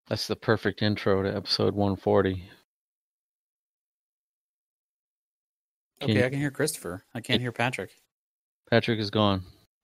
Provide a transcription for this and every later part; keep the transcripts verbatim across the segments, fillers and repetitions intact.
That's the perfect intro to episode one forty. Can okay, you... I can hear Christopher. I can't hear Patrick. Patrick is gone.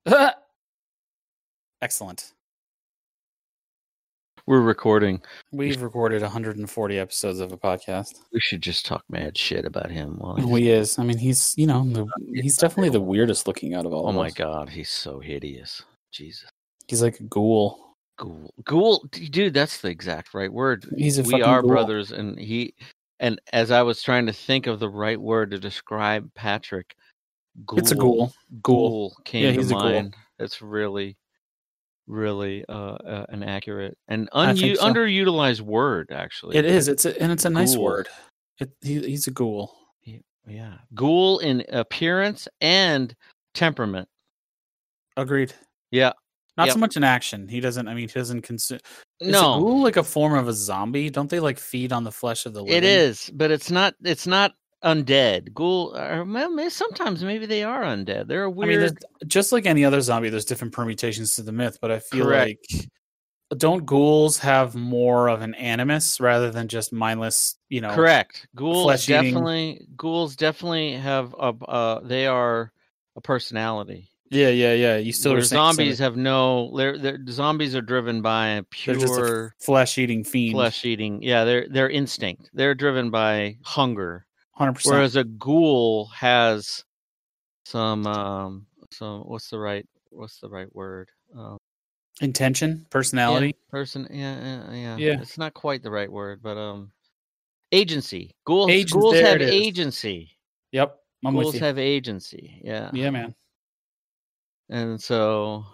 Excellent. We're recording. We've recorded one hundred forty episodes of a podcast. We should just talk mad shit about him. While he's... Oh, he is. I mean, he's, you know, the, he's definitely the weirdest looking out of all oh of us. Oh my God, he's so hideous. Jesus. He's like a ghoul. Ghoul. Ghoul. Dude, that's the exact right word. He's a we are ghoul. brothers, and he... And as I was trying to think of the right word to describe Patrick, ghoul, it's a ghoul. Ghoul came yeah, to he's mind. A ghoul. That's really, really uh, uh, an accurate and un- so. underutilized word. Actually, it is. It's a, and it's a ghoul. Nice word. It, he, he's a ghoul. He, yeah, ghoul in appearance and temperament. Agreed. Yeah. Not yep. so much in action. He doesn't. I mean, he doesn't consume. Is no, a ghoul like a form of a zombie? Don't they like feed on the flesh of the living? It is, but it's not. It's not undead. Ghoul. Or, well, sometimes maybe they are undead. They're a weird. I mean, just like any other zombie, there's different permutations to the myth. But I feel Correct. like don't ghouls have more of an animus rather than just mindless? You know. Correct. Ghouls definitely. Eating. Ghouls definitely have a. Uh, they are a personality. Yeah, yeah, yeah. You still are zombies have no. They're, they're zombies are driven by a pure flesh-eating fiend. Flesh-eating. Yeah, they're they're instinct. They're driven by hunger. one hundred percent. Whereas a ghoul has some um some what's the right what's the right word? Um, Intention, personality, yeah, person. Yeah, yeah, yeah, yeah. It's not quite the right word, but um, agency. Ghouls. Agents, ghouls have agency. Yep, I'm ghouls with you. have agency. Yeah. Yeah, man. And so,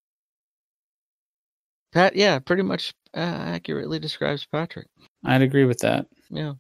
Pat, yeah, pretty much uh, accurately describes Patrick. I'd agree with that. Yeah.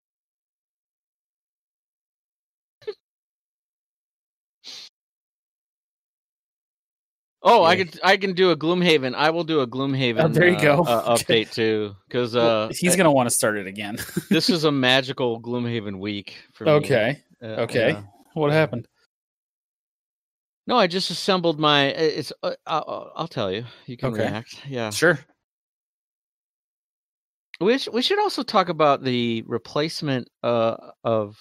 Oh, yeah. I can I can do a Gloomhaven. I will do a Gloomhaven. Oh, there you uh, go. uh, update too, because uh, well, he's gonna want to start it again. This is a magical Gloomhaven week for me. Okay. Uh, okay. Yeah. What happened? No, I just assembled my. It's. Uh, I'll, I'll tell you. You can okay. react. Yeah. Sure. We sh- we should also talk about the replacement uh, of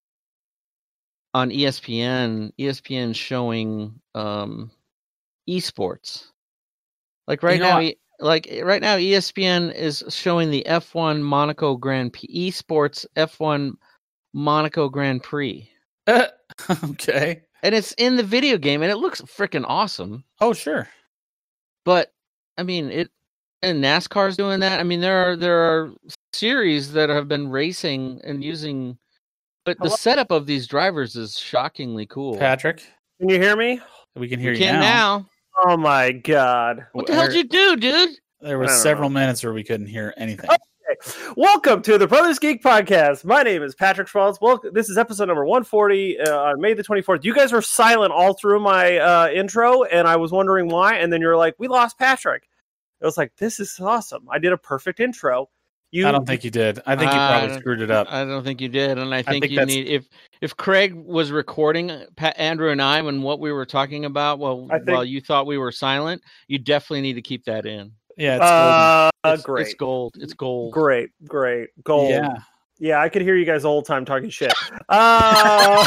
on E S P N. E S P N showing um, esports. Like right you know now, what? like right now, E S P N is showing the F one Monaco Grand Prix esports F one Monaco Grand Prix. Uh, okay. And it's in the video game, and it looks freaking awesome. Oh, sure. But I mean, it and NASCAR's doing that. I mean, there are there are series that have been racing and using, but Hello? the setup of these drivers is shockingly cool. Patrick, can you hear me? We can hear we you can now. now. Oh my God! What the hell did you do, dude? There were several know. minutes where we couldn't hear anything. Okay. Welcome to the Brothers Geek Podcast. My name is Patrick Schmaltz. Welcome. This is episode number one forty uh, on May the twenty-fourth. You guys were silent all through my uh, intro, and I was wondering why. And then you're like, "We lost Patrick." I was like, "This is awesome! I did a perfect intro." You, I don't think you did. I think you probably uh, screwed it up. I don't think you did, and I think, I think you that's... need if if Craig was recording Pat, Andrew and I and what we were talking about. Well, think... while you thought we were silent, you definitely need to keep that in. Yeah, it's uh, it's, great. It's gold. It's gold. Great, great, gold. Yeah, yeah. I could hear you guys the whole time talking shit. Uh,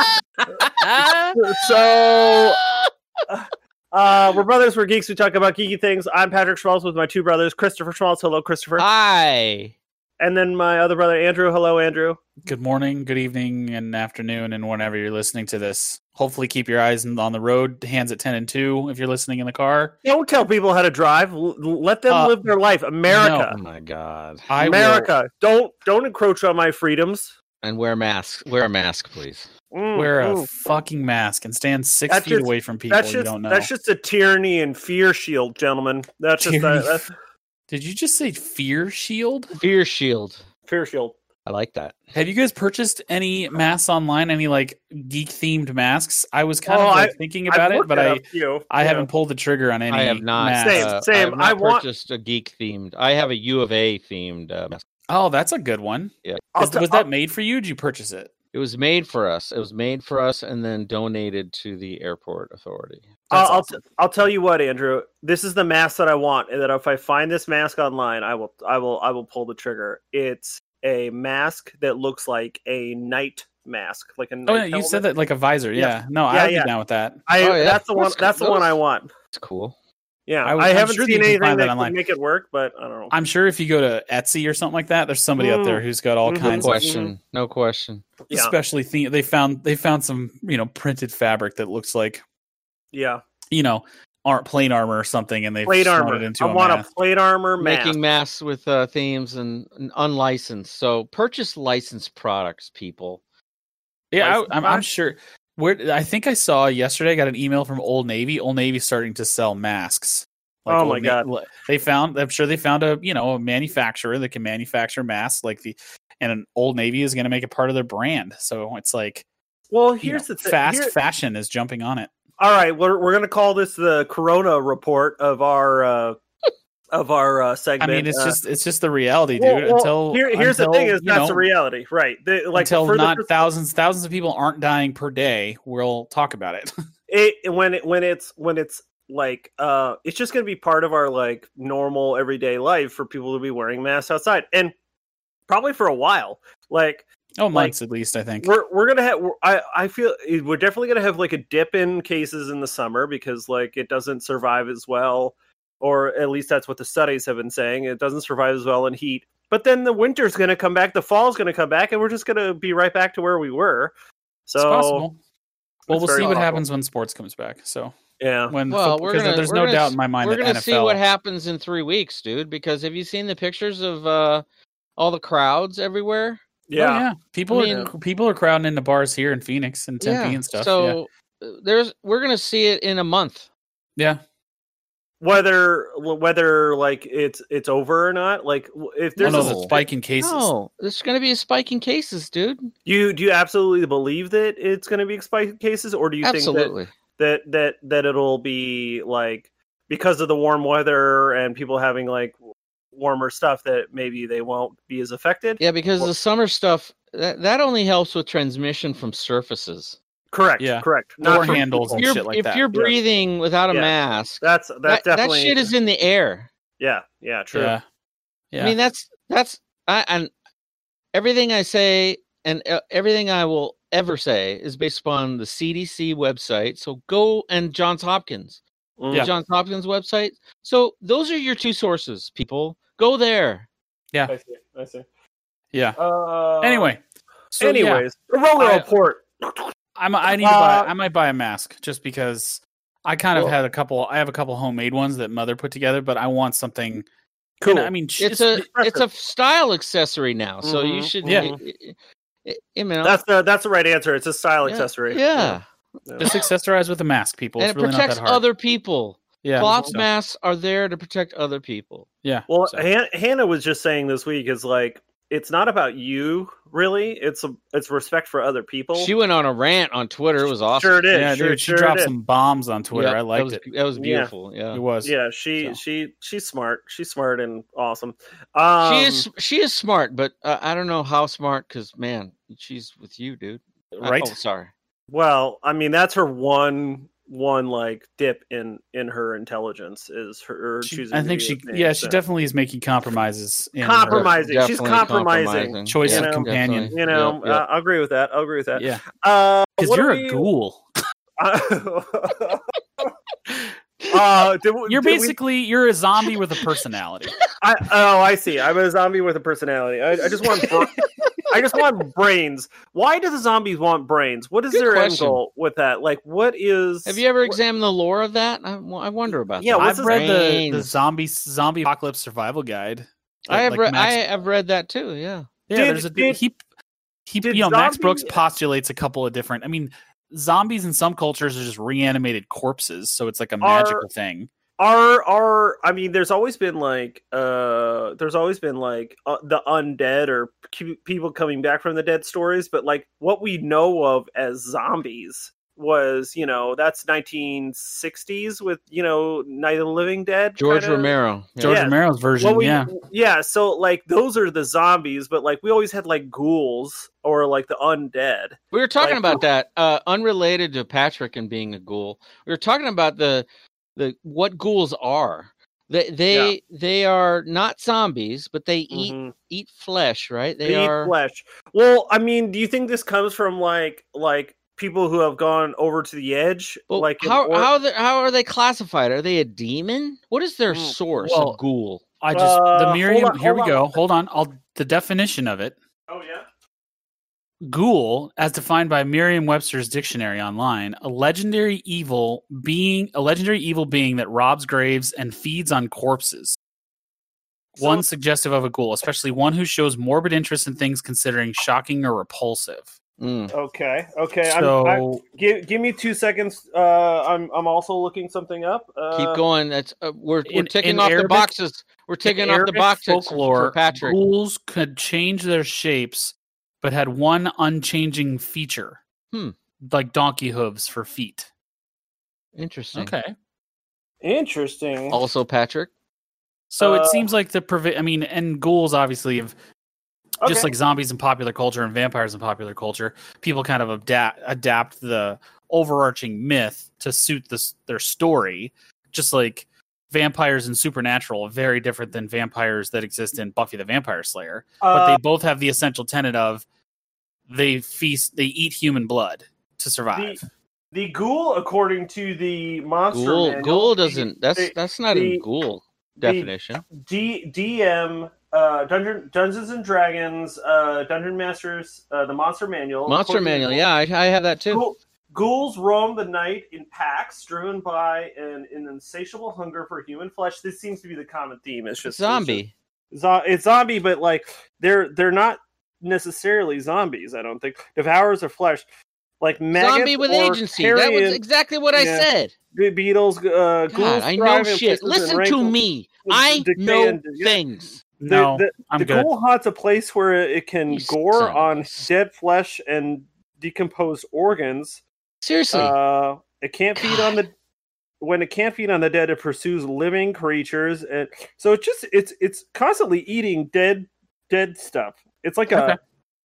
so, uh, we're brothers. We're geeks. We talk about geeky things. I'm Patrick Schmaltz with my two brothers, Christopher Schmaltz. Hello, Christopher. Hi. And then my other brother, Andrew. Hello, Andrew. Good morning, good evening, and afternoon, and whenever you're listening to this. Hopefully keep your eyes on the road, hands at ten and two if you're listening in the car. Don't tell people how to drive. L- let them uh, live their life. America. No. Oh, my God. I America. Will... Don't don't encroach on my freedoms. And wear masks. Wear a mask, please. Mm, Wear a mm. fucking mask and stand six that's feet just, away from people that's you just, don't know. That's just a tyranny and fear shield, gentlemen. That's just that, that's... Did you just say fear shield? Fear shield. Fear shield. I like that. Have you guys purchased any masks online? Any like geek themed masks? I was kind oh, of like, I, thinking about I've it, but I you. I yeah. haven't pulled the trigger on any. I have not. Mask. Same, uh, same. I, have not I want purchased a geek themed. I have a U of A themed uh, mask. Oh, that's a good one. Yeah. Is, t- was that made for you? Or did you purchase it? It was made for us. It was made for us and then donated to the airport authority. I'll I'll, t- I'll tell you what, Andrew. This is the mask that I want, and that if I find this mask online, I will I will I will pull the trigger. It's a mask that looks like a night mask, like a night Oh, yeah, you helmet. said that like a visor. Yeah, Yeah. no, Yeah, I'd yeah. be down with that. I Oh, yeah. that's the one. That's- That's the one those- I want. It's cool. Yeah, I I, would- I'm haven't sure that seen you can anything find that, that could online. make it work, but I don't know. I'm sure if you go to Etsy or something like that, there's somebody Mm. out there who's got all Mhm. No kinds of question. No question. Yeah. especially the- they found they found some you know printed fabric that looks like Yeah, you know aren't plate armor or something, and they've plate sewn armor. it into I a want mask. a plate armor mask. Making masks with uh, themes and, and unlicensed. So purchase licensed products, people. Yeah, Licensed I, I'm, I'm products? sure. Where I think I saw yesterday, I got an email from Old Navy. Old Navy's starting to sell masks. Oh Old my Na- God. They found. I'm sure they found a you know a manufacturer that can manufacture masks like the, and an Old Navy is going to make it part of their brand. So it's like Well, you here's know, the thing. fast Here- fashion is jumping on it. All right, we're we're gonna call this the Corona report of our uh, of our uh, I segment. mean, it's Uh, just it's just the reality, dude. well, well, until here, here's until, the thing: is you that's know, the reality, right? The, like until for the not pers- thousands thousands of people aren't dying per day, we'll talk about it. it, when it when it's when it's like uh, it's just gonna be part of our like normal everyday life for people to be wearing masks outside, and probably for a while. Like oh, Like, months at least, I think. we're we're gonna have. I I feel we're definitely gonna have like a dip in cases in the summer because like it doesn't survive as well, or at least that's what the studies have been saying. It doesn't survive as well in heat. But then the winter's gonna come back, the fall's gonna come back, and we're just gonna be right back to where we were. So It's possible. Well, it's we'll very see what possible. happens when sports comes back. So yeah, when Well, football- we're 'cause gonna. there's we're no gonna doubt s- in my mind We're that gonna N F L. see what happens in three weeks, dude. Because have you seen the pictures of uh, all the crowds everywhere? Oh, yeah. yeah. People I are mean- people are crowding into bars here in Phoenix and Tempe and stuff. So uh, there's we're gonna see it in a month. yeah. Whether whether like it's it's over or not, like w- if yeah. there's Oh, no, a, the spike in cases. No, there's gonna be a spike in cases, dude. you do you absolutely believe that it's going to be spike cases, or do you think that Absolutely. that that that it'll be like because of the warm weather and people having like warmer stuff that maybe they won't be as affected? Yeah, because the summer stuff that, that only helps with transmission from surfaces. Correct. Yeah. Correct. Door for handles people. and If you're, shit like if that. you're Yeah. breathing without a Yeah. mask, That's that's that, that definitely shit is in the air. yeah yeah true. Yeah. Yeah. I mean, that's that's I and everything I say and uh, everything I will ever say is based upon the C D C website. So go and Johns Hopkins, Mm. the Johns Hopkins website. So those are your two sources, people. Go there. yeah. I see. I see. Yeah. Uh, Anyway. So, yeah, anyways, Corona I- report. I'm, I need to buy. Uh, I might buy a mask just because I kind of Well- had a couple. I have a couple homemade ones that mother put together, but I want something. Cool. you know, I mean, sh- It's a impressive. it's a style accessory now. So you Mhm, should yeah. y- y- y- you know That's the that's the right answer. It's a style yeah, accessory. Yeah. Yeah. just accessorize with a mask, people. And It's it really not protects that hard. other people. yeah. Cloth so, masks are there to protect other people. yeah. Well, so. Han- Hannah was just saying this week is like it's not about you really. It's a it's respect for other people. She went on a rant on Twitter. It was awesome. sure did. yeah, sure, dude, she sure dropped did. some bombs on Twitter. Yep, I that liked was, it. That was Yeah. beautiful. Yeah. It was. Yeah, she So. she she's smart. She's smart and awesome. Um, she is she is smart, but uh, I don't know how smart because man, she's with you, dude. I- Right? oh, sorry. well. I mean, that's her one one like dip in in her intelligence is her She- choosing. I to think be she. with me, Yeah, she so. definitely is making compromises. In her- Compromising. She's Definitely compromising. Choice of Yeah, companion. definitely. You know, Yep, yep. uh, I'll agree with that. I'll agree with that. Yeah, Uh, because what you're are a we- ghoul. uh, did, You're did we- basically you're a zombie with a personality. I, oh, I see. I'm a zombie with a personality. I, I just want. Br- I just want brains. Why do the zombies want brains? What is Good their question. end goal with that? Like, what is? Have you ever what- examined the lore of that? I, I wonder about Yeah, that. what's I've his read the, the Brains. zombie zombie apocalypse survival guide. I have Like read. Max- I have read that too. Yeah. Yeah, Did- there's a did- he he did you know Max zombie- Brooks postulates a couple of different. I mean, zombies in some cultures are just reanimated corpses, so it's like a magical thing. Are are I mean, there's always been like uh, there's always been like uh, the undead or p- people coming back from the dead stories, but like what we know of as zombies was, you know, that's nineteen sixties with, you know, Night of the Living Dead. George kinda. Romero. Yeah. George Yeah. Romero's version, Well, we, yeah. yeah. So like those are the zombies, but like we always had like ghouls or like the undead. We were talking Like- about that, uh, unrelated to Patrick and being a ghoul. We were talking about the the what ghouls are. They they they are not zombies, but they eat Mhm. eat flesh, right? They, They eat are. flesh. Well, I mean, do you think this comes from like like people who have gone over to the edge? Well, like in how or- how the, how are they classified? Are they a demon? What is their Mm, source well, of ghoul? I just Uh, the hold Merriam. on, here hold we on. go. Hold on. I'll the definition of it. Oh yeah. Ghoul, as defined by Merriam-Webster's dictionary online, a legendary evil being, a legendary evil being that robs graves and feeds on corpses. So- One suggestive of a ghoul, especially one who shows morbid interest in things considering shocking or repulsive. Mm. Okay. Okay. I'm, So, I'm, give give me two seconds. Uh, I'm I'm also looking something up. Uh, Keep going. That's uh, we're we're in- ticking in off the Arabic- boxes. We're ticking in off the Arabic boxes folklore, for Patrick. ghouls could change their shapes, but had one unchanging feature, Hmm. like donkey hooves for feet. Interesting. Okay. Interesting. Also, Patrick. So Uh, it seems like the provi- I mean, and ghouls obviously have just Okay. like zombies in popular culture and vampires in popular culture, people kind of adapt adapt the overarching myth to suit this their story. Just like vampires in Supernatural are very different than vampires that exist in Buffy the Vampire Slayer, but Uh, they both have the essential tenet of they feast, they eat human blood to survive. the ghoul, according to the monster Ghoul. manual, Ghoul the- doesn't. That's the- that's not the- a ghoul the- definition. D DM uh, Dungeon Dungeons and Dragons uh, Dungeon Masters uh, the monster manual. Monster according to manual. the- Yeah, I, I have that too. Ghoul, ghouls roam the night in packs, driven by an, an insatiable hunger for human flesh. This seems to be the common theme. It's just Zombie. It's, just, zo- it's zombie, but like they're they're not necessarily zombies. I don't think devourers of flesh, like maggots Zombie with or agency. That was carrion exactly what I Yeah. said. be- beetles. Uh, God, ghouls I know thrive in shit. places and Listen to rankle- me. with I decay know and- yeah. things. The, No, the, I'm the good. ghoul haunts a place where it can You son gore of a on s- dead flesh and decomposed organs. Seriously. Uh, it can't feed on God. the when it can't feed on the dead. It pursues living creatures, and so it's just it's it's constantly eating dead dead stuff. It's like Okay. a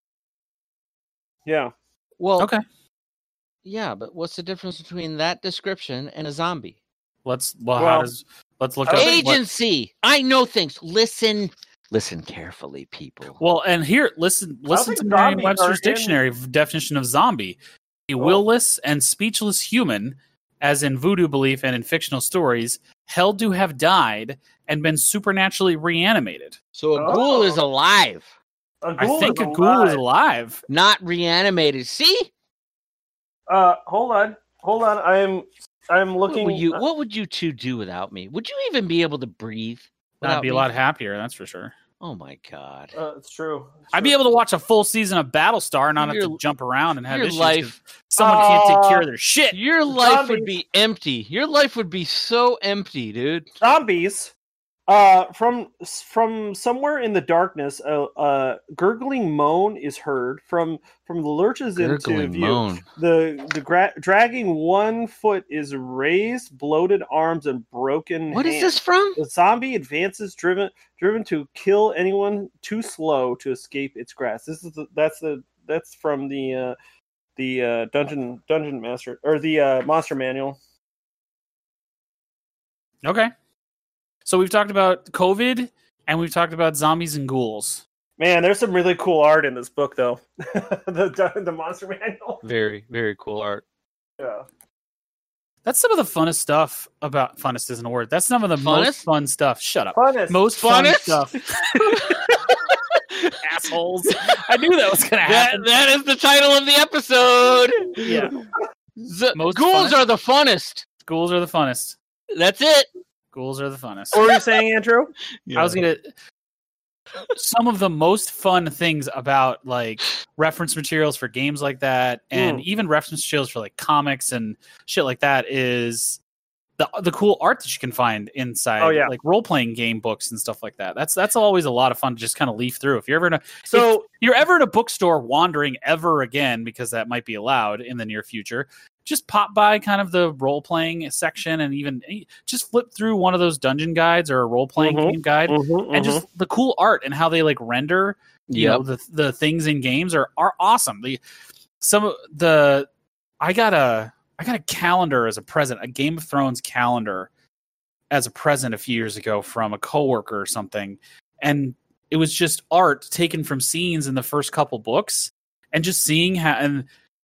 yeah. well, Okay. yeah, but what's the difference between that description and a zombie? Let's well, how Well, does let's look I up don't think- what- Agency. I know things. Listen. Listen carefully, people. Well, and here, listen, listen think to zombies Merriam-Webster's are in- dictionary of definition of zombie: a Oh. willless and speechless human, as in voodoo belief and in fictional stories, held to have died and been supernaturally reanimated. So a Oh. ghoul is alive, A I ghoul think is a ghoul is alive. alive. not reanimated. See? Uh, hold on, hold on. I'm I'm What looking. would you uh, what would you two do without me? Would you even be able to breathe I'd without be a me? lot happier, that's for sure. Oh my god. uh, it's true. It's I'd be true. able to watch a full season of Battlestar and not have Your- to jump around and have Your issues. 'cause life Someone can't take care Uh, of their shit. Your life would Zombies. be empty. Your life would be so empty, dude. Zombies. Uh, from from somewhere in the darkness, a, a gurgling moan is heard from from the lurches into Gurgling view. moan. The the gra- dragging one foot is raised, bloated arms, and broken. What is hands. this from? The zombie advances, driven driven to kill anyone too slow to escape its grasp. This is the, that's the that's from the uh, the uh, dungeon dungeon master or the uh, monster manual. Okay. So we've talked about COVID and we've talked about zombies and ghouls. Man, there's some really cool art in this book, though. the the monster manual. Very, very cool art. Yeah. That's some of the funnest stuff about funnest isn't a word. That's some of the Funnest? most fun stuff. Shut up. Funnest. Most fun Funnest? stuff. Assholes. I knew that was gonna That happen. that is the title of the episode. Yeah. Z- Most ghouls funnest? are the funnest. Ghouls are the funnest. That's it. Ghouls are the funnest. What were you saying, Andrew? I was gonna some of the most fun things about like reference materials for games like that, and Mm. even reference materials for like comics and shit like that, is the the cool art that you can find inside, Oh, yeah. like role playing game books and stuff like that. That's that's always a lot of fun to just kind of leaf through. If you're ever in a So if you're ever in a bookstore wandering ever again, because that might be allowed in the near future, just pop by kind of the role playing section and even just flip through one of those dungeon guides or a role playing Mhm. game guide, Mhm, and mhm. just the cool art and how they like render. You Yep. know, the the things in games are are awesome. The some of the I got a I got a calendar as a present, a Game of Thrones calendar as a present a few years ago from a coworker or something, and it was just art taken from scenes in the first couple books, and just seeing how and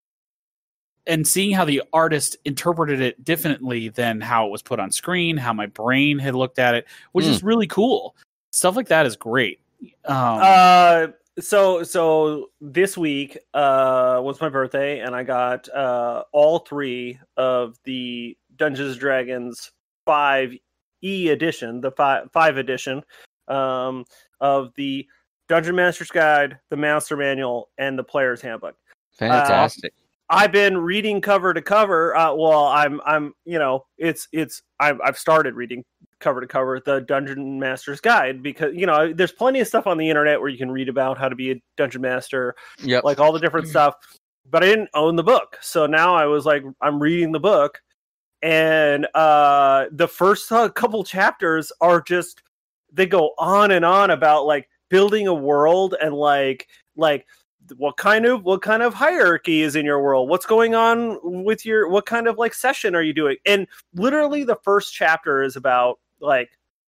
and seeing how the artist interpreted it differently than how it was put on screen, how my brain had looked at it, was Mm. just really cool. Stuff like that is great. Um, Uh, so so this week uh was my birthday, and I got uh all three of the Dungeons and Dragons five E edition, the five five edition, um of the Dungeon Master's Guide, the Master Manual, and the Player's Handbook. Fantastic. I've been reading cover to cover. Uh, well, I'm, I'm, you know, it's, it's, I've, I've started reading cover to cover the Dungeon Master's Guide because, you know, there's plenty of stuff on the internet where you can read about how to be a dungeon master, Yep. like all the different stuff. But I didn't own the book, so now I was like, I'm reading the book, and uh, the first uh, couple chapters are just they go on and on about like building a world and like like. What kind of what kind of hierarchy is in your world? What's going on with your what kind of like session are you doing? And literally the first chapter is about like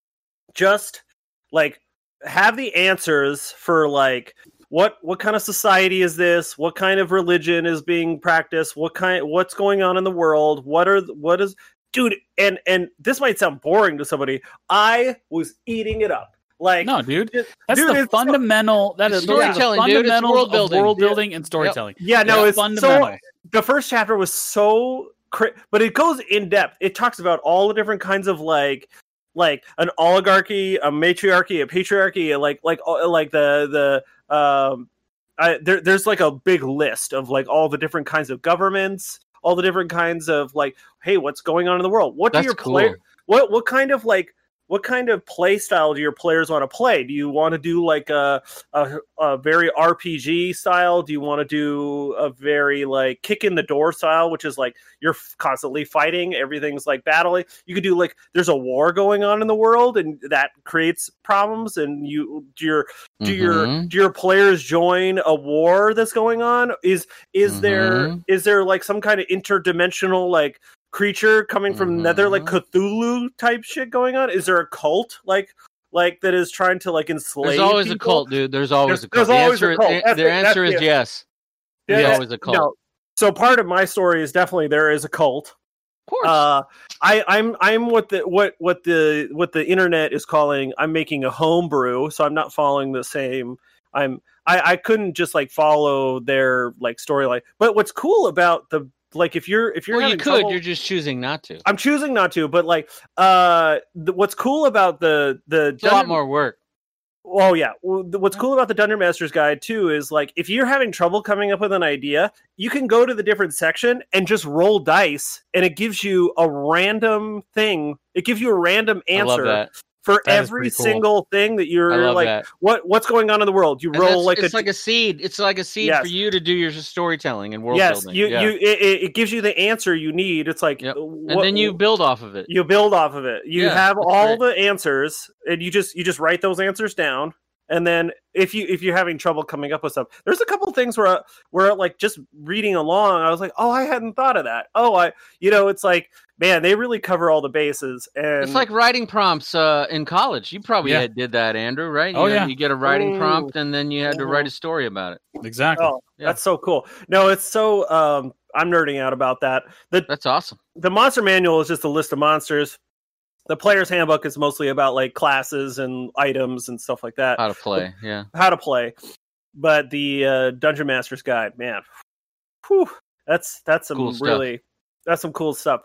just like have the answers for like what what kind of society is this? What kind of religion is being practiced? What kind what's going on in the world? What are what is dude and and this might sound boring to somebody. I was eating it up. Like no, dude, it- that's dude, the it's fundamental. That It's is those are the storytelling, dude. It's fundamentals world of building. world Yeah. building and storytelling. Yeah, no, Yeah, it's fundamental. so. The first chapter was so, cri- but it goes in depth. It talks about all the different kinds of like, like an oligarchy, a matriarchy, a patriarchy, like like uh, like the the um, I, there, there's like a big list of like all the different kinds of governments, all the different kinds of like, hey, what's going on in the world? What do That's your cool. player? What what kind of like? What kind of play style do your players want to play? Do you want to do like a, a a very R P G style? Do you want to do a very like kick in the door style, which is like you're f- constantly fighting, everything's like battling? You could do like there's a war going on in the world, and that creates problems. And you do your do your Mhm. do your players join a war that's going on? Is is there Mhm. is there like some kind of interdimensional like creature coming from Mhm. nether like Cthulhu type shit going on? Is there a cult like like that is trying to like enslave There's always people? a cult, dude. There's always There's- a cult. there's The always a answer, cult. the- That's their it. answer That's is it. yes. Yeah, There's yeah. always a cult. No. So part of my story is definitely there is a cult. Of course. Uh, I, I'm I'm what the what what the what the internet is calling. I'm making a homebrew, so I'm not following the same. I'm I, I couldn't just like follow their like storyline. But what's cool about the like if you're if you're well, you having could. trouble- You're just choosing not to. I'm choosing not to. But like uh, the, what's cool about the the It's a lot Dungeon- more work. Oh yeah. Well, the- what's cool about the Dungeon Master's Guide too is like if you're having trouble coming up with an idea, you can go to the different section and just roll dice, and it gives you a random thing. It gives you a random I love answer that. for That is every pretty cool. single thing that I you're love like. that. What what's going on in the world? You And roll that's- like it's a like a seed. It's like a seed Yes. for you to do your storytelling and world yes. building. You yeah. you it, it it gives you the answer you need. It's like Yep. what- and then you build off of it. you build off of it. You Yeah, have that's all great. the answers, and you just you just write those answers down. And then if you if you're having trouble coming up with stuff, there's a couple things where where like just reading along, I was like, oh, I hadn't thought of that. Oh, I you know, it's like, man, they really cover all the bases. And It's like writing prompts uh, in college. You probably Yeah. had, did that, Andrew, right? Oh, you, yeah. You get a writing Ooh. prompt, and then you had to Mhm. write a story about it. Exactly. oh, Yeah. that's so cool. No, it's so um, I'm nerding out about that. The That's awesome. the monster manual is just a list of monsters. The player's handbook is mostly about like classes and items and stuff like that. How to play. Yeah. how to play. But the uh, Dungeon Master's Guide, man, whew, that's that's some Cool stuff. really that's some cool stuff.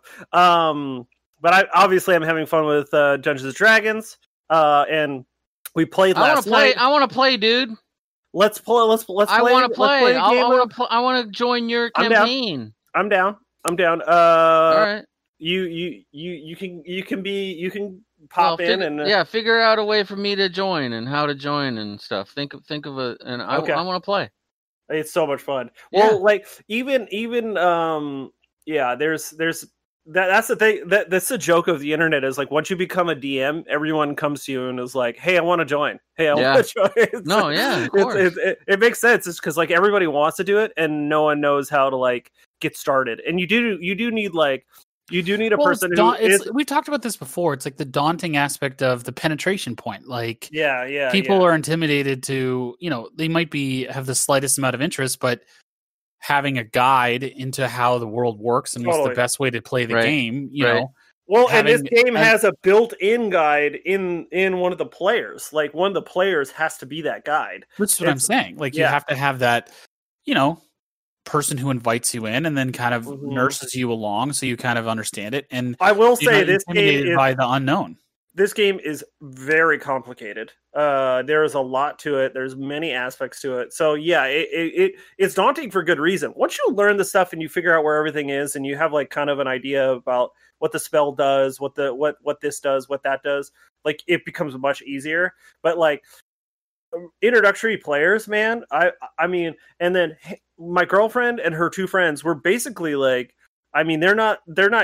Um, but I obviously I'm having fun with uh, Dungeons and Dragons, uh, and we played I want last to play. night. I want to play, dude. Let's play. Let's let's. I play, want to let's play. a I, game I want of- to. Pl- I want to join your I'm down. campaign. I'm down. I'm down. Uh, All right. you you you you can you can be you can Well, pop in fig- and uh, yeah, figure out a way for me to join and how to join and stuff. Think of think of a and I, Okay. I want to play. It's so much fun. Yeah. Well, like even even um yeah, there's there's that that's the thing that that's the joke of the internet is like once you become a D M, everyone comes to you and is like, "Hey, I want to join. Hey, I Yeah. want to join." It's No, like- yeah, of it's- course. It, it, it makes sense. It's because like everybody wants to do it, and no one knows how to like get started. And you do you do need like you do need a Well, it's person who daun- it's, is we've talked about this before. It's like the daunting aspect of the penetration point. Like yeah yeah people yeah. are intimidated to, you know, they might be have the slightest amount of interest, but having a guide into how the world works and what's Totally. the best way to play the Right. game, you Right. know. Well, and this having- game and- has a built-in guide in in one of the players. Like one of the players has to be that guide. That's what I'm It's- saying. Like you yeah. have to have that, you know, person who invites you in and then kind of Mhm. nurses you along so you kind of understand it and I will you're say not this game intimidated is by the unknown. this game is very complicated. Uh, there is a lot to it. There's many aspects to it. So yeah, it, it, it it's daunting for good reason. Once you learn the stuff and you figure out where everything is, and you have like kind of an idea about what the spell does, what the what what this does, what that does, like it becomes much easier. But like introductory players, man, I I mean, and then my girlfriend and her two friends were basically like, I mean, they're not they're not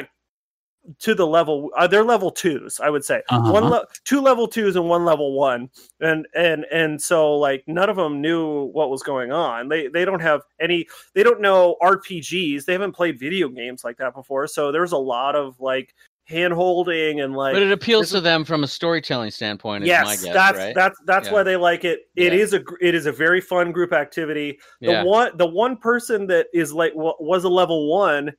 to the level uh, they're level twos, I would say. Uh-huh. One le- two level twos and one level one, and and and so like none of them knew what was going on. They they don't have any. They don't know R P Gs. They haven't played video games like that before. So there's a lot of like hand holding and like. But it appeals this to is- them from a storytelling standpoint. Is Yes, my guess, that's right? that's that's Yeah. why they like it. It Yeah. is a gr- it is a very fun group activity. The yeah. one the one person that is like wa- was a level one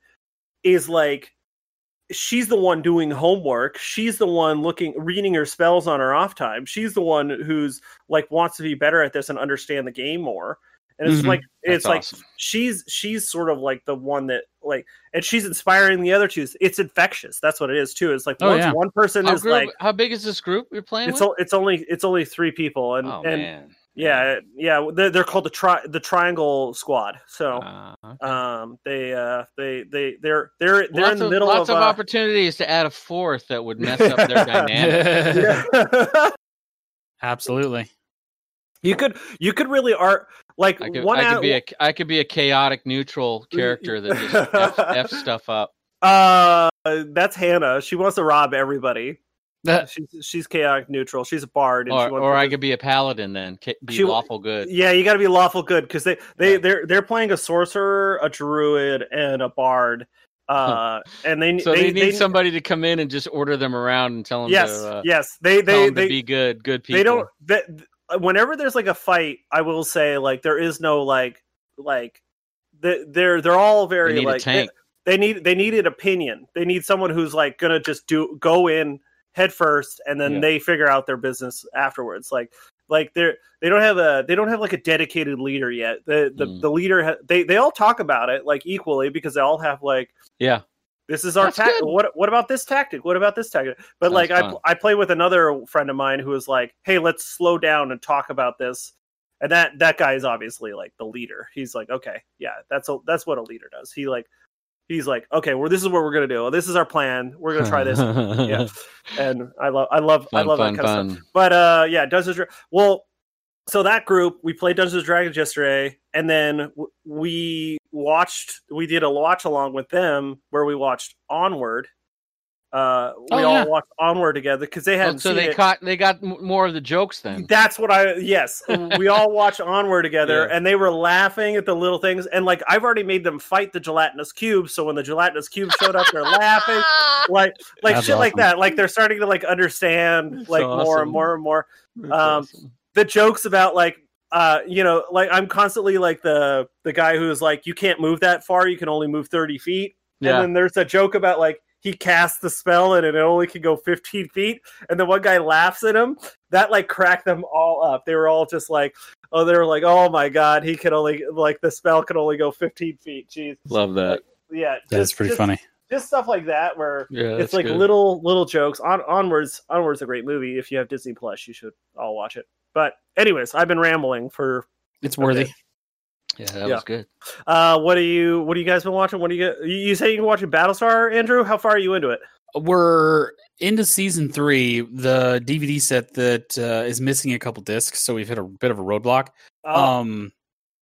is like she's the one doing homework. She's the one looking reading her spells on her off time. She's the one who's like wants to be better at this and understand the game more. And it's Mhm. like That's it's like awesome. she's she's sort of like the one that like and she's inspiring the other two. It's infectious. That's what it is too. It's like Oh, once yeah. one person How, is group, like how big is this group you're playing it's with? o- it's only it's only three people and Oh and man. yeah, yeah, they're, they're called the tri- the Triangle Squad. So, Uh, okay. um, they uh, they they they're they're they're lots in the of, middle lots of, of, uh, opportunities to add a fourth that would mess up their dynamic. yeah. Absolutely. you could you could really art like I could, one. I out- could be a I could be a chaotic neutral character that just f, f stuff up. uh, that's Hannah. She wants to rob everybody. That- She's she's chaotic neutral. She's a bard, and Or she wants or to I could be a paladin then. ca- Be She- lawful good. Yeah, you got to be lawful good because they they Yeah. they're they're playing a sorcerer, a druid, and a bard. Uh, and they So they, they, need somebody to come in and just order them around and tell them Yes, to uh, yes, they tell they them to they be good, good people. they don't. They, whenever there's like a fight, I will say like there is no like like they, they're they're all They very need like a tank. They, they need they need an opinion. They need someone who's like gonna just do go in head first, and then Yeah. they figure out their business afterwards. Like like they're they don't have a they don't have like a dedicated leader yet. The the, Mm. the leader ha- they they all talk about it like equally because they all have like Yeah. this is our That's tactic. good. What what about this tactic? What about this tactic? But Sounds like I fun. I play with another friend of mine who is like, hey, let's slow down and talk about this. And that that guy is obviously like the leader. He's like, okay, yeah, that's a that's what a leader does. He like he's like, okay, well, this is what we're gonna do. This is our plan. We're gonna try this. yeah, and I love I love I Fun, love fun, that kind of fun. stuff. But uh, yeah, Dungeons. Dra- Well, so that group we played Dungeons and Dragons yesterday, and then w- we watched. We did a watch along with them where we watched Onward. Uh, we Oh, all yeah. watched Onward together because they Oh, hadn't so seen they it. caught they got m- more of the jokes then. That's what I yes. We all watched Onward together, Yeah. and they were laughing at the little things. And like I've already made them fight the gelatinous cube, so when the gelatinous cube showed up, they're laughing. Like like That's shit like awesome. that. Like they're starting to like understand That's like more awesome. and more and more. That's um, awesome. The jokes about like uh you know like I'm constantly like the the guy who's like you can't move that far, you can only move thirty feet. Yeah. And then there's a joke about like he casts the spell and it only can go fifteen feet, and the one guy laughs at him. That like cracked them all up. They were all just like, oh, they were like, oh my god, he can only like the spell can only go fifteen feet. Jeez, Love that. yeah, That's just- pretty just- funny. Just stuff like that where Yeah, it's that's like good. little little jokes. On Onwards, Onwards a great movie. If you have Disney Plus, you should all watch it. But anyways, I've been rambling for. It's worthy. Okay. Yeah, that Yeah. was good. Uh, what do you what do you guys been watching? What do you get? You you say you're watching Battlestar, Andrew? How far are you into it? We're into season three, the D V D set that uh, is missing a couple discs, so we've hit a bit of a roadblock. Oh, Um,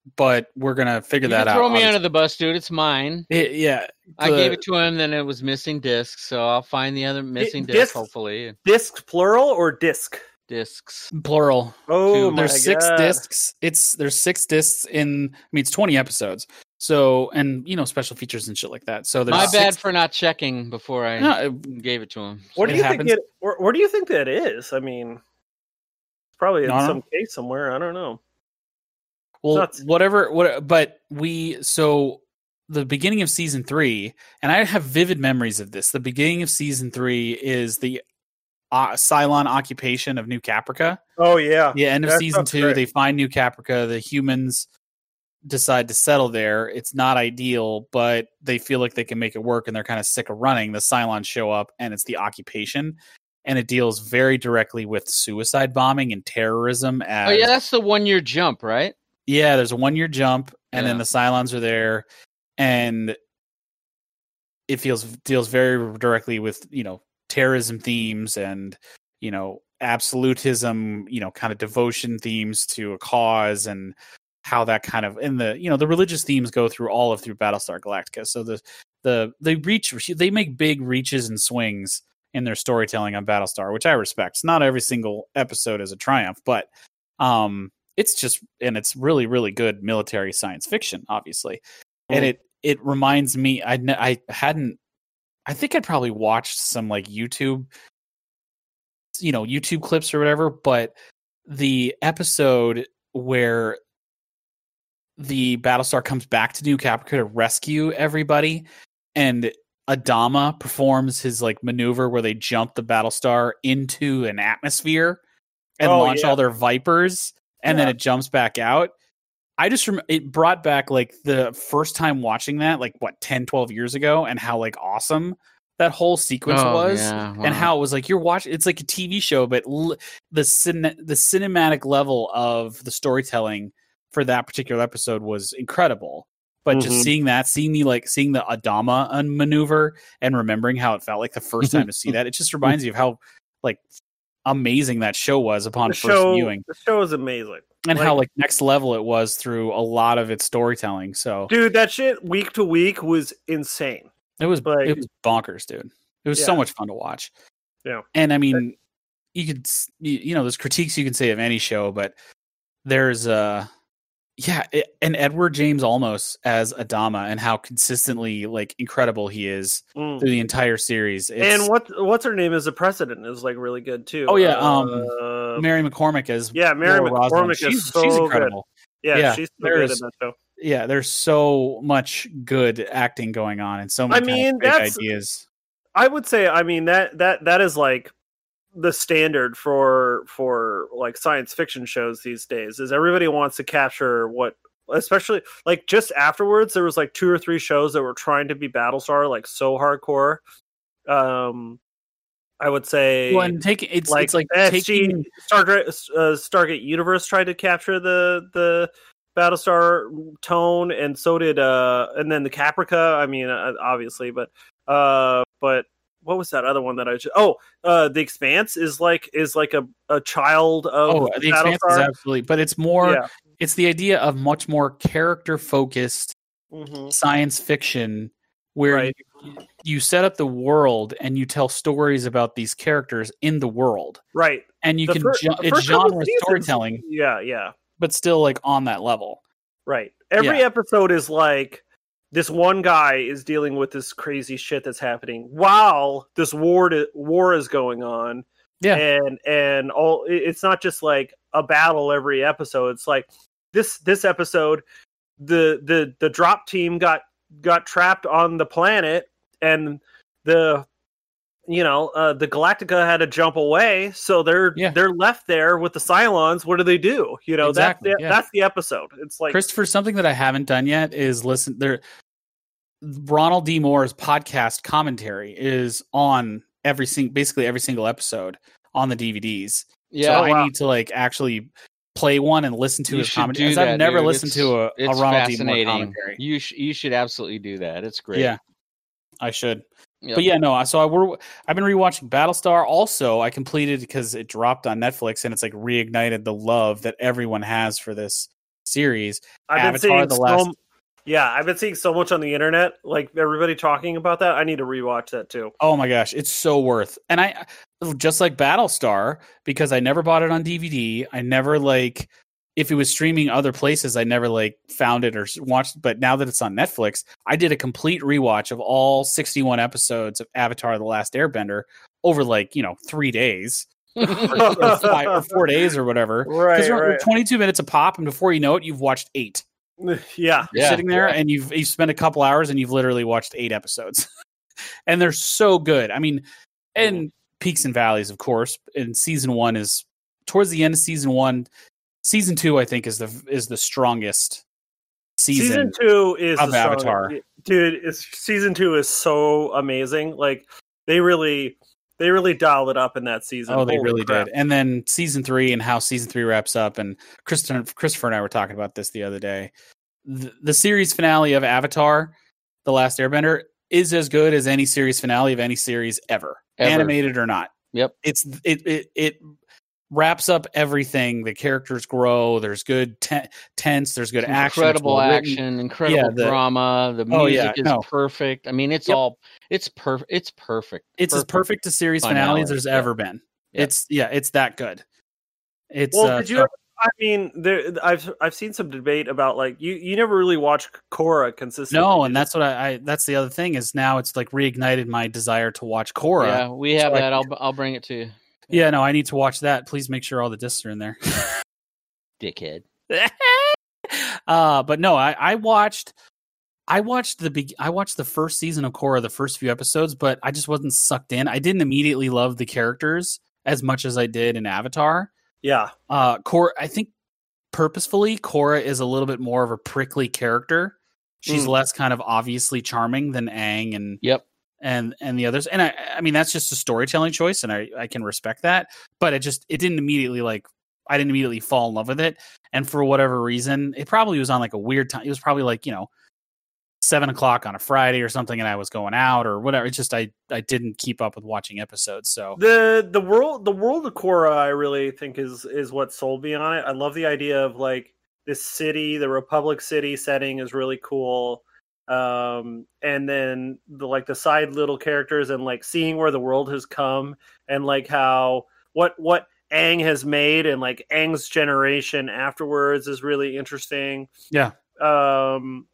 but we're gonna figure You that can out. throw me obviously. under the bus, dude. It's mine. It- yeah, I the- gave it to him, then it was missing discs, so I'll find the other missing Di- disc, discs? hopefully. Disc plural or disc? Discs. plural. Oh Two. my There's six God. discs. It's there's six discs in. I mean, it's twenty episodes. So and you know special features and shit like that. So there's My bad six- for not checking before I No, it- gave it to him. What do It you happens. think it? Where, where do you think that is? I mean, it's probably in I don't some know. case somewhere. I don't know. Well, nuts. whatever. What? But we so the beginning of season three, and I have vivid memories of this. The beginning of season three is the uh, Cylon occupation of New Caprica. Oh yeah, The end of That season sounds two, great. they find New Caprica. The humans decide to settle there. It's not ideal, but they feel like they can make it work, and they're kind of sick of running. The Cylons show up, and it's the occupation, and it deals very directly with suicide bombing and terrorism. As Oh yeah, that's the one year jump, right? yeah, there's a one year jump, and then Yeah. the Cylons are there, and it feels deals very directly with you know terrorism themes and you know absolutism, you know, kind of devotion themes to a cause, and how that kind of and the you know the religious themes go through all of through Battlestar Galactica. So the the they reach they make big reaches and swings in their storytelling on Battlestar, which I respect. It's not every single episode is a triumph, but um it's just and it's really really good military science fiction, obviously. And Mm. it it reminds me I ne- I hadn't I think I'd probably watched some like YouTube you know YouTube clips or whatever, but the episode where the Battlestar comes back to New Caprica to rescue everybody, and Adama performs his like maneuver where they jump the Battlestar into an atmosphere and Oh, launch yeah. all their Vipers, and then Yeah. it jumps back out. I just rem- it brought back like the first time watching that, like what ten, twelve years ago, and how like awesome that whole sequence Oh, was, yeah, and wow. how it was like you're watching. It's like a T V show, but l- the cin- the cinematic level of the storytelling for that particular episode was incredible. But Mhm. just seeing that, seeing the like seeing the Adama un- maneuver, and remembering how it felt like the first time to see that, it just reminds you of how like amazing that show was upon the first show, viewing, the show is amazing, and like- how like next level it was through a lot of its storytelling. So dude. That shit week to week was insane. it was like- it was bonkers, dude. It was so Yeah. much fun to watch. Yeah. And I mean, you could s- you, you know there's critiques you can say of any show, but there's uh yeah, it, and Edward James Olmos as Adama, and how consistently like incredible he is Mm. through the entire series. It's, And what what's her name as the president is like really good too. Oh, yeah, um, Uh, Mary McCormick as yeah, Mary Laura Roslin. McCormick is she's, so she's good. incredible. yeah, yeah, she's so good in there's- that show. Yeah, there's so much good acting going on, and so many I kind of mean, great that's- ideas. I would say, I mean that that that is like the standard for for like science fiction shows these days. Is everybody wants to capture what, especially like just afterwards, there was like two or three shows that were trying to be Battlestar, like so hardcore. Um, I would say, Well, and take it's like, it's like S G taking Stargate uh, Stargate Universe tried to capture the the Battlestar tone, and so did uh, and then the Caprica. I mean, uh, obviously, but uh, but what was that other one that I just? Oh, uh, the Expanse is like is like a, a child of oh the Expanse is Battlestar. absolutely, but it's more Yeah. it's the idea of much more character focused Mhm. science fiction where Right. you, you set up the world and you tell stories about these characters in the world, Right. and you The can fir- gen- the it's first couple genre seasons- storytelling, Yeah, yeah. but still like on that level. Right. Every Yeah. episode is like this one guy is dealing with this crazy shit that's happening while this war to, war is going on. Yeah. And and all it- it's not just like a battle every episode. It's like this this episode the the the drop team got got trapped on the planet, and the you know uh, the Galactica had to jump away, so they're Yeah. they're left there with the Cylons. What do they do? You know, Exactly, that's the, yeah. that's the episode. It's like Christopher, something that I haven't done yet is listen there. Ronald D. Moore's podcast commentary is on every single, basically every single episode on the D V Ds. Yeah, so Oh, wow. I need to like actually play one and listen to you his should commentary. do 'cause I've that, never dude. listened It's- to a, a it's Ronald D. Moore fascinating. commentary. You sh- you should absolutely do that. It's great. Yeah, I should. Yep. But yeah, no. So I we're I've been rewatching Battlestar. Also, I completed because it dropped on Netflix, and it's like reignited the love that everyone has for this series. I've been Avatar: seeing The so, Last. yeah, I've been seeing so much on the internet, like everybody talking about that. I need to rewatch that too. Oh my gosh, it's so worth. And I just like Battlestar, because I never bought it on D V D. I never like if it was streaming other places, I never like found it or watched. But now that it's on Netflix, I did a complete rewatch of all sixty-one episodes of Avatar: The Last Airbender over like, you know, three days. or, or, five, or four days or whatever. Right, they're, right. they're twenty-two minutes a pop, and before you know it, you've watched eight. Yeah, You're Yeah, sitting there yeah. and you've you've spent a couple hours and you've literally watched eight episodes. And they're so good. I mean, and peaks and valleys, of course. And season one is towards the end of season one. Season two, I think, is the is the strongest season. Season two is of the strongest- Avatar. dude. It's, season two is so amazing. Like they really, they really dialed it up in that season. Oh, they Holy really crap. did. And then season three and how season three wraps up. And Christopher, Christopher and I were talking about this the other day. The, the series finale of Avatar: The Last Airbender is as good as any series finale of any series ever, Ever. animated or not. Yep. It's it it it wraps up everything. The characters grow. There's good te- tense. There's good action. It's Incredible well written. action, incredible Yeah, the- drama. The Oh, music yeah, is no. perfect. I mean, it's Yep. all it's perfect. It's perfect. It's as perfect a series finale finale, as there's yeah. ever been. Yeah. It's yeah, it's that good. It's Well, uh, did you? so- Ever, I mean, there. I've I've seen some debate about like you. You never really watch Korra consistently. no, did and you? that's what I, I. That's the other thing is now it's like reignited my desire to watch Korra. Yeah, we have So I- that. I'll I'll bring it to you, Yeah, no, I need to watch that. Please make sure all the discs are in there. dickhead. uh, but no, I, I watched. I watched the big. I watched the first season of Korra, the first few episodes, but I just wasn't sucked in. I didn't immediately love the characters as much as I did in Avatar. Yeah. Uh, Korra, I think purposefully, Korra is a little bit more of a prickly character. She's Mm. less kind of obviously charming than Aang and Yep. and and the others. And I, I mean, that's just a storytelling choice, and I, I can respect that. But it just it didn't immediately like I didn't immediately fall in love with it. And for whatever reason, it probably was on like a weird time. It was probably like you know seven o'clock on a Friday or something, and I was going out or whatever. It's just I I didn't keep up with watching episodes. So The the world the world of Korra, I really think is is what sold me on it. I love the idea of like this city, the Republic City setting is really cool. Um, and then the like the side little characters and like seeing where the world has come and like how what what Aang has made and like Aang's generation afterwards is really interesting. yeah, Um,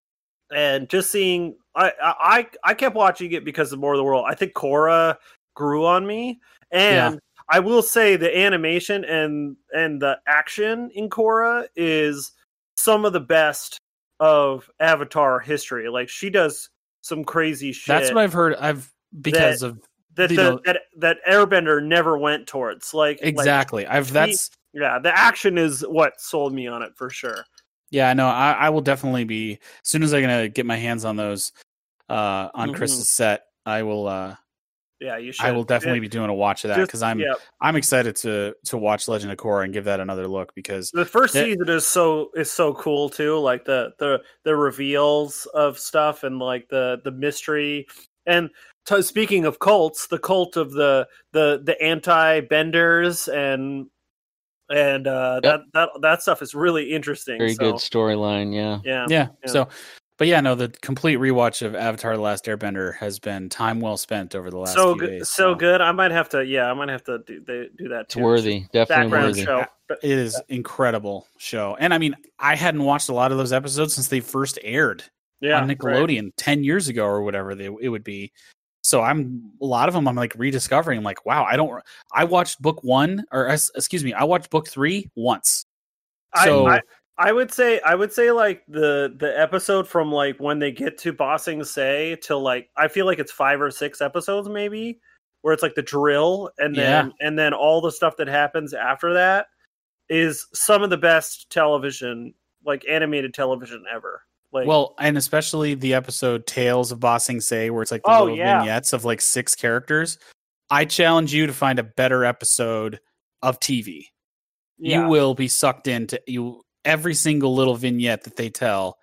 and just seeing, I, I I kept watching it because of more of the world. I think Korra grew on me, and Yeah. I will say the animation and and the action in Korra is some of the best of Avatar history. Like she does some crazy shit. that's what I've heard. I've because of that you the, know- that that Airbender never went towards. Like like, exactly. I've that's. yeah, the action is what sold me on it for sure. Yeah, no, I, I will definitely be as soon as I'm gonna get my hands on those uh, on Mhm. Chris's set. I will. Uh, Yeah, you should. I will definitely be doing a watch of that Just- because I'm yeah. I'm excited to to watch Legend of Korra and give that another look because The first Yeah. season is so is so cool too, like the the the reveals of stuff and like the the mystery. And t- speaking of cults, the cult of the the the anti benders and and uh, Yep. that that that stuff is really interesting. Very so, good storyline. Yeah. Yeah, yeah, yeah. So, but yeah, no, the complete rewatch of Avatar: The Last Airbender has been time well spent over the last so few good, days. so good. I might have to. Yeah, I might have to do they, do that It's too. worthy. Definitely Background worthy. show. But- It is incredible show, and I mean, I hadn't watched a lot of those episodes since they first aired. Yeah, on right. Nickelodeon ten years ago or whatever they, it would be. So I'm a lot of them I'm like rediscovering. I'm like, wow, I don't. I watched book one or es- excuse me, I watched book three once. I- So I, I would say I would say like the the episode from like when they get to Bossing Say till like I feel like it's five or six episodes maybe where it's like the drill and then and then all the stuff that happens after that is some of the best television like animated television ever. Like well, and especially the episode Tales of Bossing Say, where it's like the Oh, little yeah. vignettes of like six characters. I challenge you to find a better episode of T V. yeah. You will be sucked into you. Every single little vignette that they tell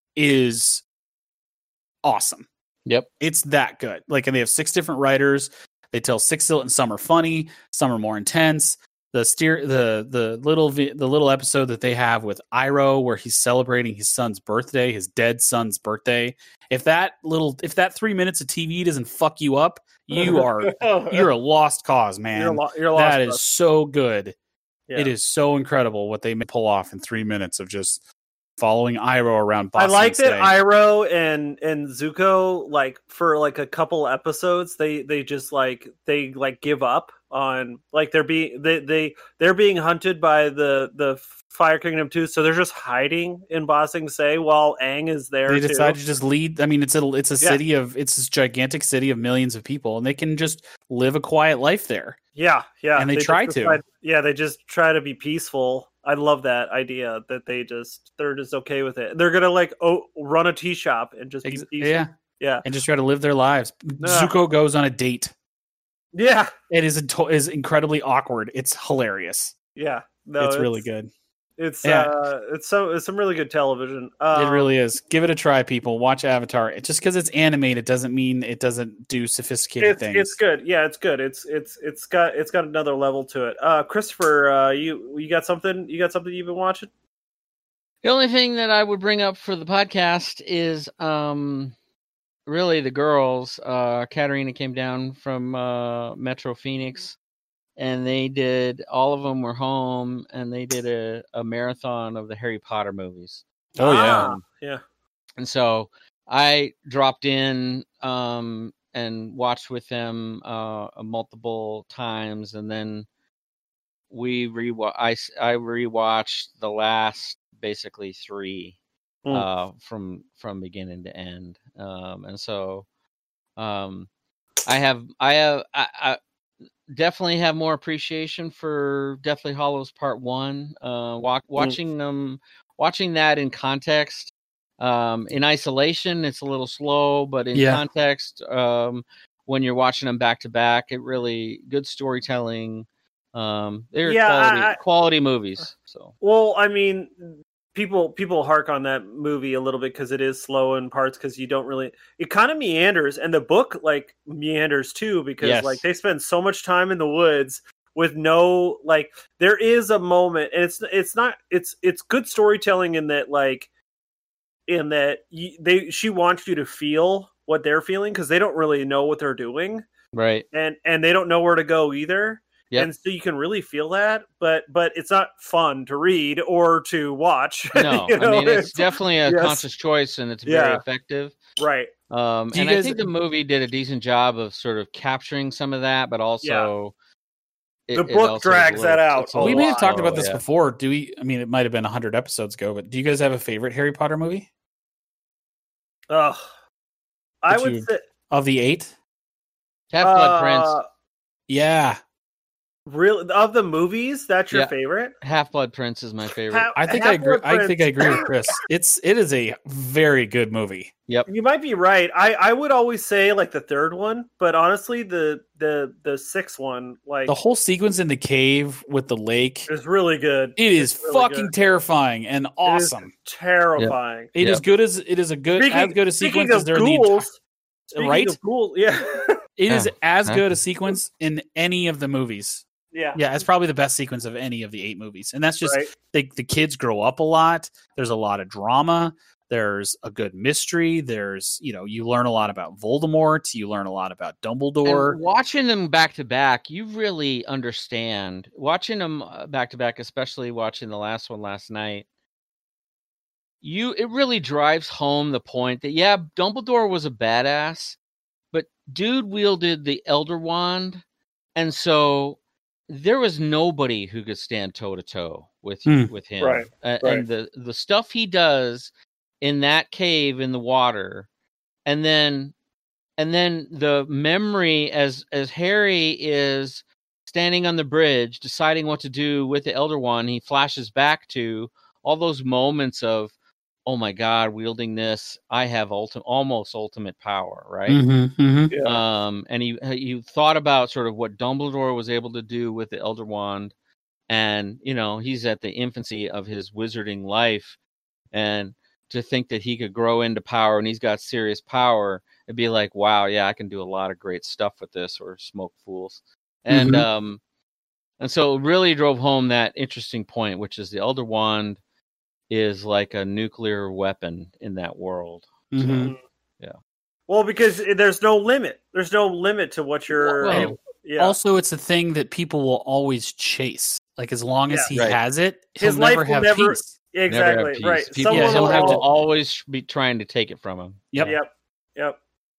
is awesome. Yep. It's that good. Like, and they have six different writers. They tell six, and some are funny, some are more intense. the steer the the little vi- the little episode that they have with Iroh where he's celebrating his son's birthday, his dead son's birthday. If that little if that three minutes of T V doesn't fuck you up, you are you're a lost cause, man. You're a lo- you're a lost that cause. is so good. Yeah. It is so incredible what they pull off in three minutes of just following Iroh around. I Boss like that Sensei. Iroh and and Zuko, like for like a couple episodes, they they just like they like give up on like they're being they they they're being hunted by the the Fire Kingdom too, so they're just hiding in Ba Sing Se while Aang is there. They too. decide to just lead. I mean, it's a it's a Yeah. city of it's this gigantic city of millions of people, and they can just live a quiet life there. Yeah, yeah, And they try just to. decide- yeah, they just try to be peaceful. I love that idea that they just they're just okay with it. They're gonna like oh run a tea shop and just be Ex- peaceful. yeah, yeah, and just try to live their lives. Yeah. Zuko goes on a date. yeah, It is a to- is incredibly awkward. It's hilarious. yeah. No, it's really good. It's Yeah. uh, it's so it's some really good television. Um, It really is. Give it a try, people. Watch Avatar. Just because it's animated doesn't mean it doesn't do sophisticated It's, things. it's good. Yeah, it's good. It's it's it's got it's got another level to it. Uh, Christopher, uh, you you got something? You got something you've been watching? The only thing that I would bring up for the podcast is um, really the girls. Uh, Katarina came down from uh, Metro Phoenix, and they did, all of them were home, and they did a, a marathon of the Harry Potter movies. Oh yeah. Ah, yeah. And so I dropped in um, and watched with them uh, multiple times, and then we re I, s- I rewatched the last basically three Mm. uh, from from beginning to end, um, and so um, I have I have I, I definitely have more appreciation for Deathly Hollows Part One. Uh, wa- watching them, watching that in context. Um, in isolation, it's a little slow, but in Yeah. context, um, when you're watching them back to back, it really good storytelling. Um, they're Yeah, quality I- I- quality movies. So Well, I mean, people people hark on that movie a little bit because it is slow in parts because you don't really. It kind of meanders, and the book like meanders too because Yes. like they spend so much time in the woods with no like. There is a moment, and it's it's not it's it's good storytelling in that like in that you, they she wants you to feel what they're feeling because they don't really know what they're doing right, and and they don't know where to go either. Yep. And so you can really feel that, but but it's not fun to read or to watch. no, You know, I mean it's definitely a yes. conscious choice, and it's very Yeah. effective. right. Um, Do you and I guys- think the movie did a decent job of sort of capturing some of that, but also it- The it book also is a drags little- that out it's a a we little may have talked slow, about this yeah. before. Do we? I mean, it might have been a hundred episodes ago, but do you guys have a favorite Harry Potter movie Ugh. I Would would you- say of the eight? Half Blood uh, Prince. Yeah, Real of the movies, that's your Yeah. favorite. Half Blood Prince is my favorite. Ha- I think I agree. Half-Blood I think I Prince- agree with Chris. It's it is a very good movie. Yep. You might be right. I, I would always say like the third one, but honestly, the the the sixth one like The whole sequence in the cave with the lake, is really good. it is It's really fucking good. terrifying and It is awesome. terrifying. It is Yep. good as it is a good as good a speaking sequence as of there in the entire. ghouls, speaking Right? of ghouls, yeah, It is Yeah. as Huh? good a sequence in any of the movies. yeah, Yeah, it's probably the best sequence of any of the eight movies, and that's just right. they, the kids grow up a lot. There's a lot of drama. There's a good mystery. There's, you know, you learn a lot about Voldemort. You learn a lot about Dumbledore. And watching them back to back, you really understand. Watching them back to back, especially watching the last one last night, you it really drives home the point that yeah, Dumbledore was a badass, but dude wielded the Elder Wand, and so there was nobody who could stand toe to toe with Hmm. with him. Right, A- right. And the the stuff he does in that cave in the water, and then and then the memory as as Harry is standing on the bridge deciding what to do with the Elder Wand, he flashes back to all those moments of, oh my god, wielding this, I have ultimate almost ultimate power, right? Mm-hmm, mm-hmm. Yeah. Um, and he he thought about sort of what Dumbledore was able to do with the Elder Wand, and you know he's at the infancy of his wizarding life, and to think that he could grow into power and he's got serious power, it'd be like, wow, yeah, I can do a lot of great stuff with this, or smoke fools, and Mhm. um, And so it really drove home that interesting point, which is the Elder Wand is like a nuclear weapon in that world. Mm-hmm. So, yeah. Well, because there's no limit. There's no limit to what you're. Well, yeah. Also, it's a thing that people will always chase. Like as long as Yeah. he Right. has it, he'll His life never will have never- peace. Never have Exactly. peace. Right. People Yeah, he'll will have to- always be trying to take it from him. Yep. Yep. Yep.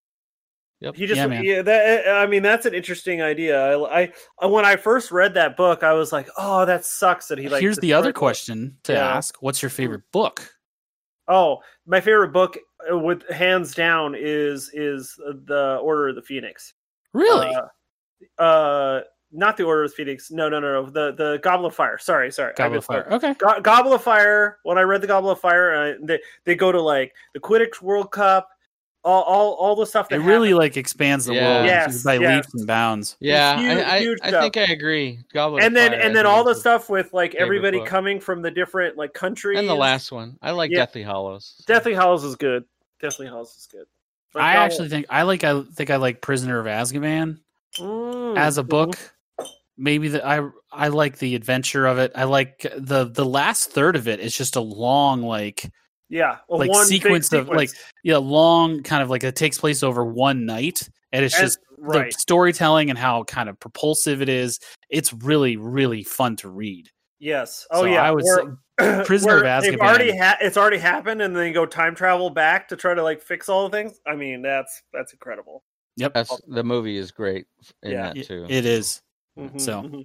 Yep. He just, Yeah, yeah, man. that, I mean, that's an interesting idea. I, I, when I first read that book, I was like, oh, that sucks that he like. Here's the other destroyed- question to Yeah. ask: what's your favorite book? Oh, my favorite book, uh, with hands down, is is the Order of the Phoenix. Really? Uh, uh not the Order of the Phoenix. No, no, no, no. The the Goblet of Fire. Sorry, sorry. I Goblet of misspoke. Fire. Okay. Go- Goblet of Fire. When I read the Goblet of Fire, uh, they they go to like the Quidditch World Cup, all all, all the stuff that It really happened. like expands the Yeah. world Yes, by yes. leaps and bounds. Yeah, huge- I, I, huge I stuff. think I agree. Goblet and of then Fire, and I then think all the is stuff with like favorite everybody book. coming from the different like countries. And the last one, I like Yeah. Deathly Hallows. Deathly Hallows is good. Deathly Hallows is good. But I Goblet- actually think I like I think I like Prisoner of Azkaban Mm. as a book. Maybe the I I like the adventure of it. I like the the last third of it is just a long like yeah, a like one big sequence of like sequence. yeah long kind of like it takes place over one night, and it's As- just right. the storytelling and how kind of propulsive it is. It's really really fun to read. Yes. Oh So yeah. I would Where- Prisoner of where they've Azkaban. already ha- it's already happened, and then you go time travel back to try to like fix all the things. I mean, that's that's incredible. Yep, That's the movie is great in Yeah. that it, too. it is. Mhm, So. mhm.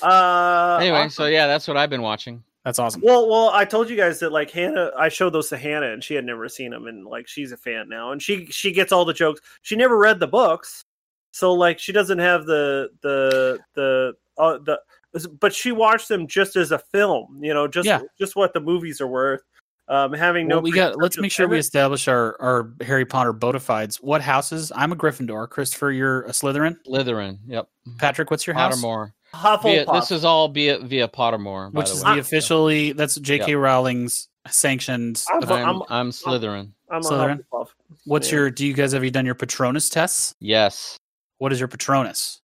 uh, anyway, awesome. so yeah, that's what I've been watching. That's awesome. Well, well, I told you guys that like Hannah, I showed those to Hannah, and she had never seen them, and like she's a fan now, and she she gets all the jokes. She never read the books, so like she doesn't have the the the uh, the, but she watched them just as a film, you know, just Yeah. just what the movies are worth. Um, having no, Well, we got. Let's preconceptions. make sure And we then- establish our our Harry Potter bonafides. What houses? I'm a Gryffindor. Christopher, you're a Slytherin. Slytherin. Yep. Patrick, what's your house? Pottermore. Hufflepuff. Via, this is all via via Pottermore, by Which the is way. the officially that's J K Yeah. Rowling's sanctioned. I'm- of- I'm, I'm- I'm Slytherin. I'm a Slytherin? Hufflepuff. what's yeah. your? Do you guys have you done your Patronus tests? Yes. What is your Patronus?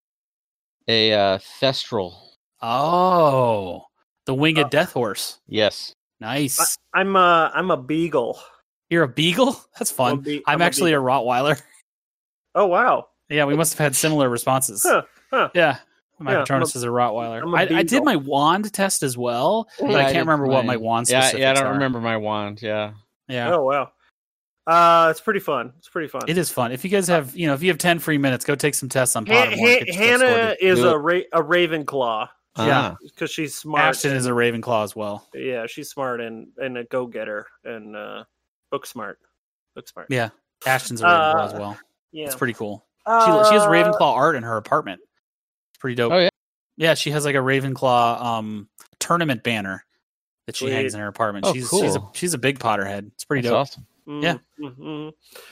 A uh, Thestral. Oh, the winged Uh, death horse. Yes. Nice. I'm a I'm a beagle. You're a beagle. That's I'm a fun. be- I'm I'm a actually a Rottweiler. Oh wow. Yeah, we must have had similar responses. Huh, huh. Yeah. My Yeah, I'm Patronus a- is a Rottweiler. I'm a I, I did beagle. my wand test as well, but Yeah, I I can't did remember what my mine. wand Yeah, specifics yeah, I don't are. remember my wand. Yeah. Yeah. Oh wow. Uh, it's pretty fun. It's pretty fun. It is fun. If you guys have, you know, if you have ten free minutes, go take some tests on Han- Pottermore. Han- Get yourself Hannah sorted. is Do a it. ra- a Ravenclaw Yeah. Ah. because she's smart. Ashton is a Ravenclaw as well. Yeah, she's smart and and a go getter and uh, book smart. Book smart. Yeah. Ashton's a Ravenclaw Uh, as well. Yeah. It's pretty cool. She, Uh, she has Ravenclaw art in her apartment. It's pretty dope. Oh, yeah? Yeah, she has like a Ravenclaw um tournament banner that she Sweet. hangs in her apartment. Oh, she's she's a cool. she's a big Potterhead. It's pretty That's dope. awesome. Mm, Yeah. mhm.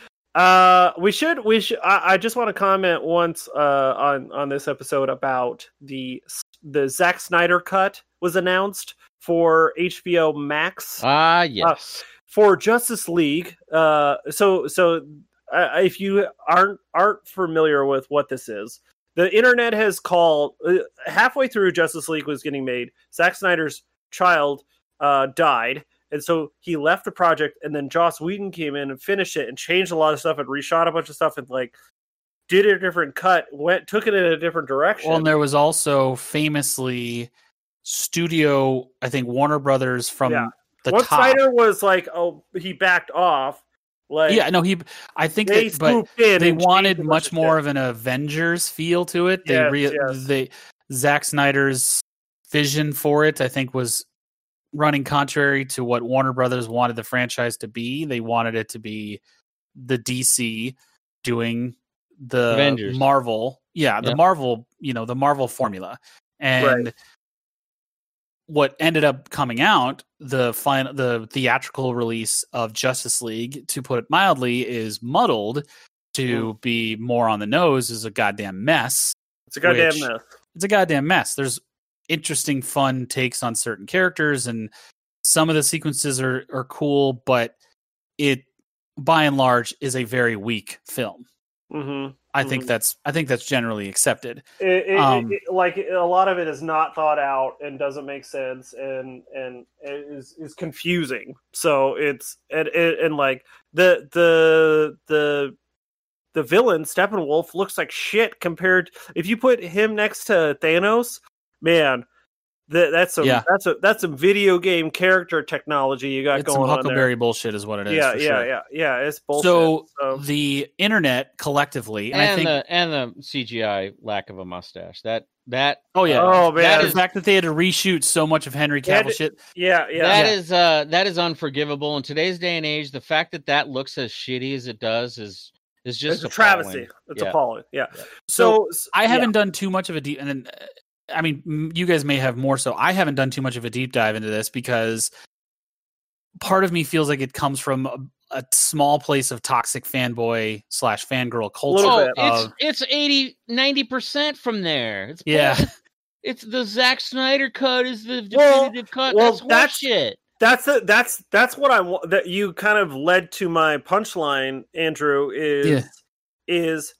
Uh, we should we should. I, I just want to comment once uh on on this episode about the the Zack Snyder cut was announced for H B O Max. Ah, yes. For Justice League. Uh, so so uh, if you aren't aren't familiar with what this is, the internet has called uh, halfway through Justice League was getting made. Zack Snyder's child uh, died, and so he left the project. And then Joss Whedon came in and finished it and changed a lot of stuff and reshot a bunch of stuff and like did a different cut, went took it in a different direction. Well, and there was also famously studio, I think Warner Brothers from Yeah. the Once top. Snyder was like, oh, he backed off. Like, Yeah, no, he. I think they that, but swooped in. they and changed wanted a bunch much of more shit. of an Avengers feel to it. They, Yes, re- yes. they, Zack Snyder's vision for it, I think, was running contrary to what Warner Brothers wanted the franchise to be. They wanted it to be the D C doing the Avengers. Marvel, yeah, the Yeah. Marvel, you know, the Marvel formula, and. Right. What ended up coming out, the final, the theatrical release of Justice League, to put it mildly, is muddled. To be more on the nose, is a goddamn mess. It's a goddamn which- mess. It's a goddamn mess. There's interesting, fun takes on certain characters, and some of the sequences are are cool, but it, by and large, is a very weak film. Mm-hmm. I think that's I think that's generally accepted. It, it, Um, it, like a lot of it is not thought out and doesn't make sense and and is is confusing. So it's and, and, and like the the the the villain Steppenwolf looks like shit compared. If you put him next to Thanos, man, that that's some Yeah. that's a that's some video game character technology you got it's going some on there. Huckleberry bullshit is what it is. Yeah, for yeah, sure. yeah, yeah. It's bullshit. So, So, the internet collectively, and, and I think, the and the C G I lack of a mustache. That that oh yeah, oh man, that the is- fact that they had to reshoot so much of Henry They had Cavill to- shit. yeah, yeah. that Yeah. is uh that is unforgivable in today's day and age. The fact that that looks as shitty as it does is is just it's a travesty. appalling. It's Yeah. appalling. Yeah. Yeah. So, I yeah. haven't done too much of a deep, and then uh, I mean, m- you guys may have more so. I haven't done too much of a deep dive into this because part of me feels like it comes from a, a small place of toxic fanboy slash fangirl culture. Little Oh, bit. it's of- it's eighty, ninety percent from there. It's Yeah. bull- It's the Zack Snyder cut is the Well- definitive cut. well, that's that's- horseshit. That's a, that's that's what I want. That you kind of led to my punchline, Andrew. Is Yeah. is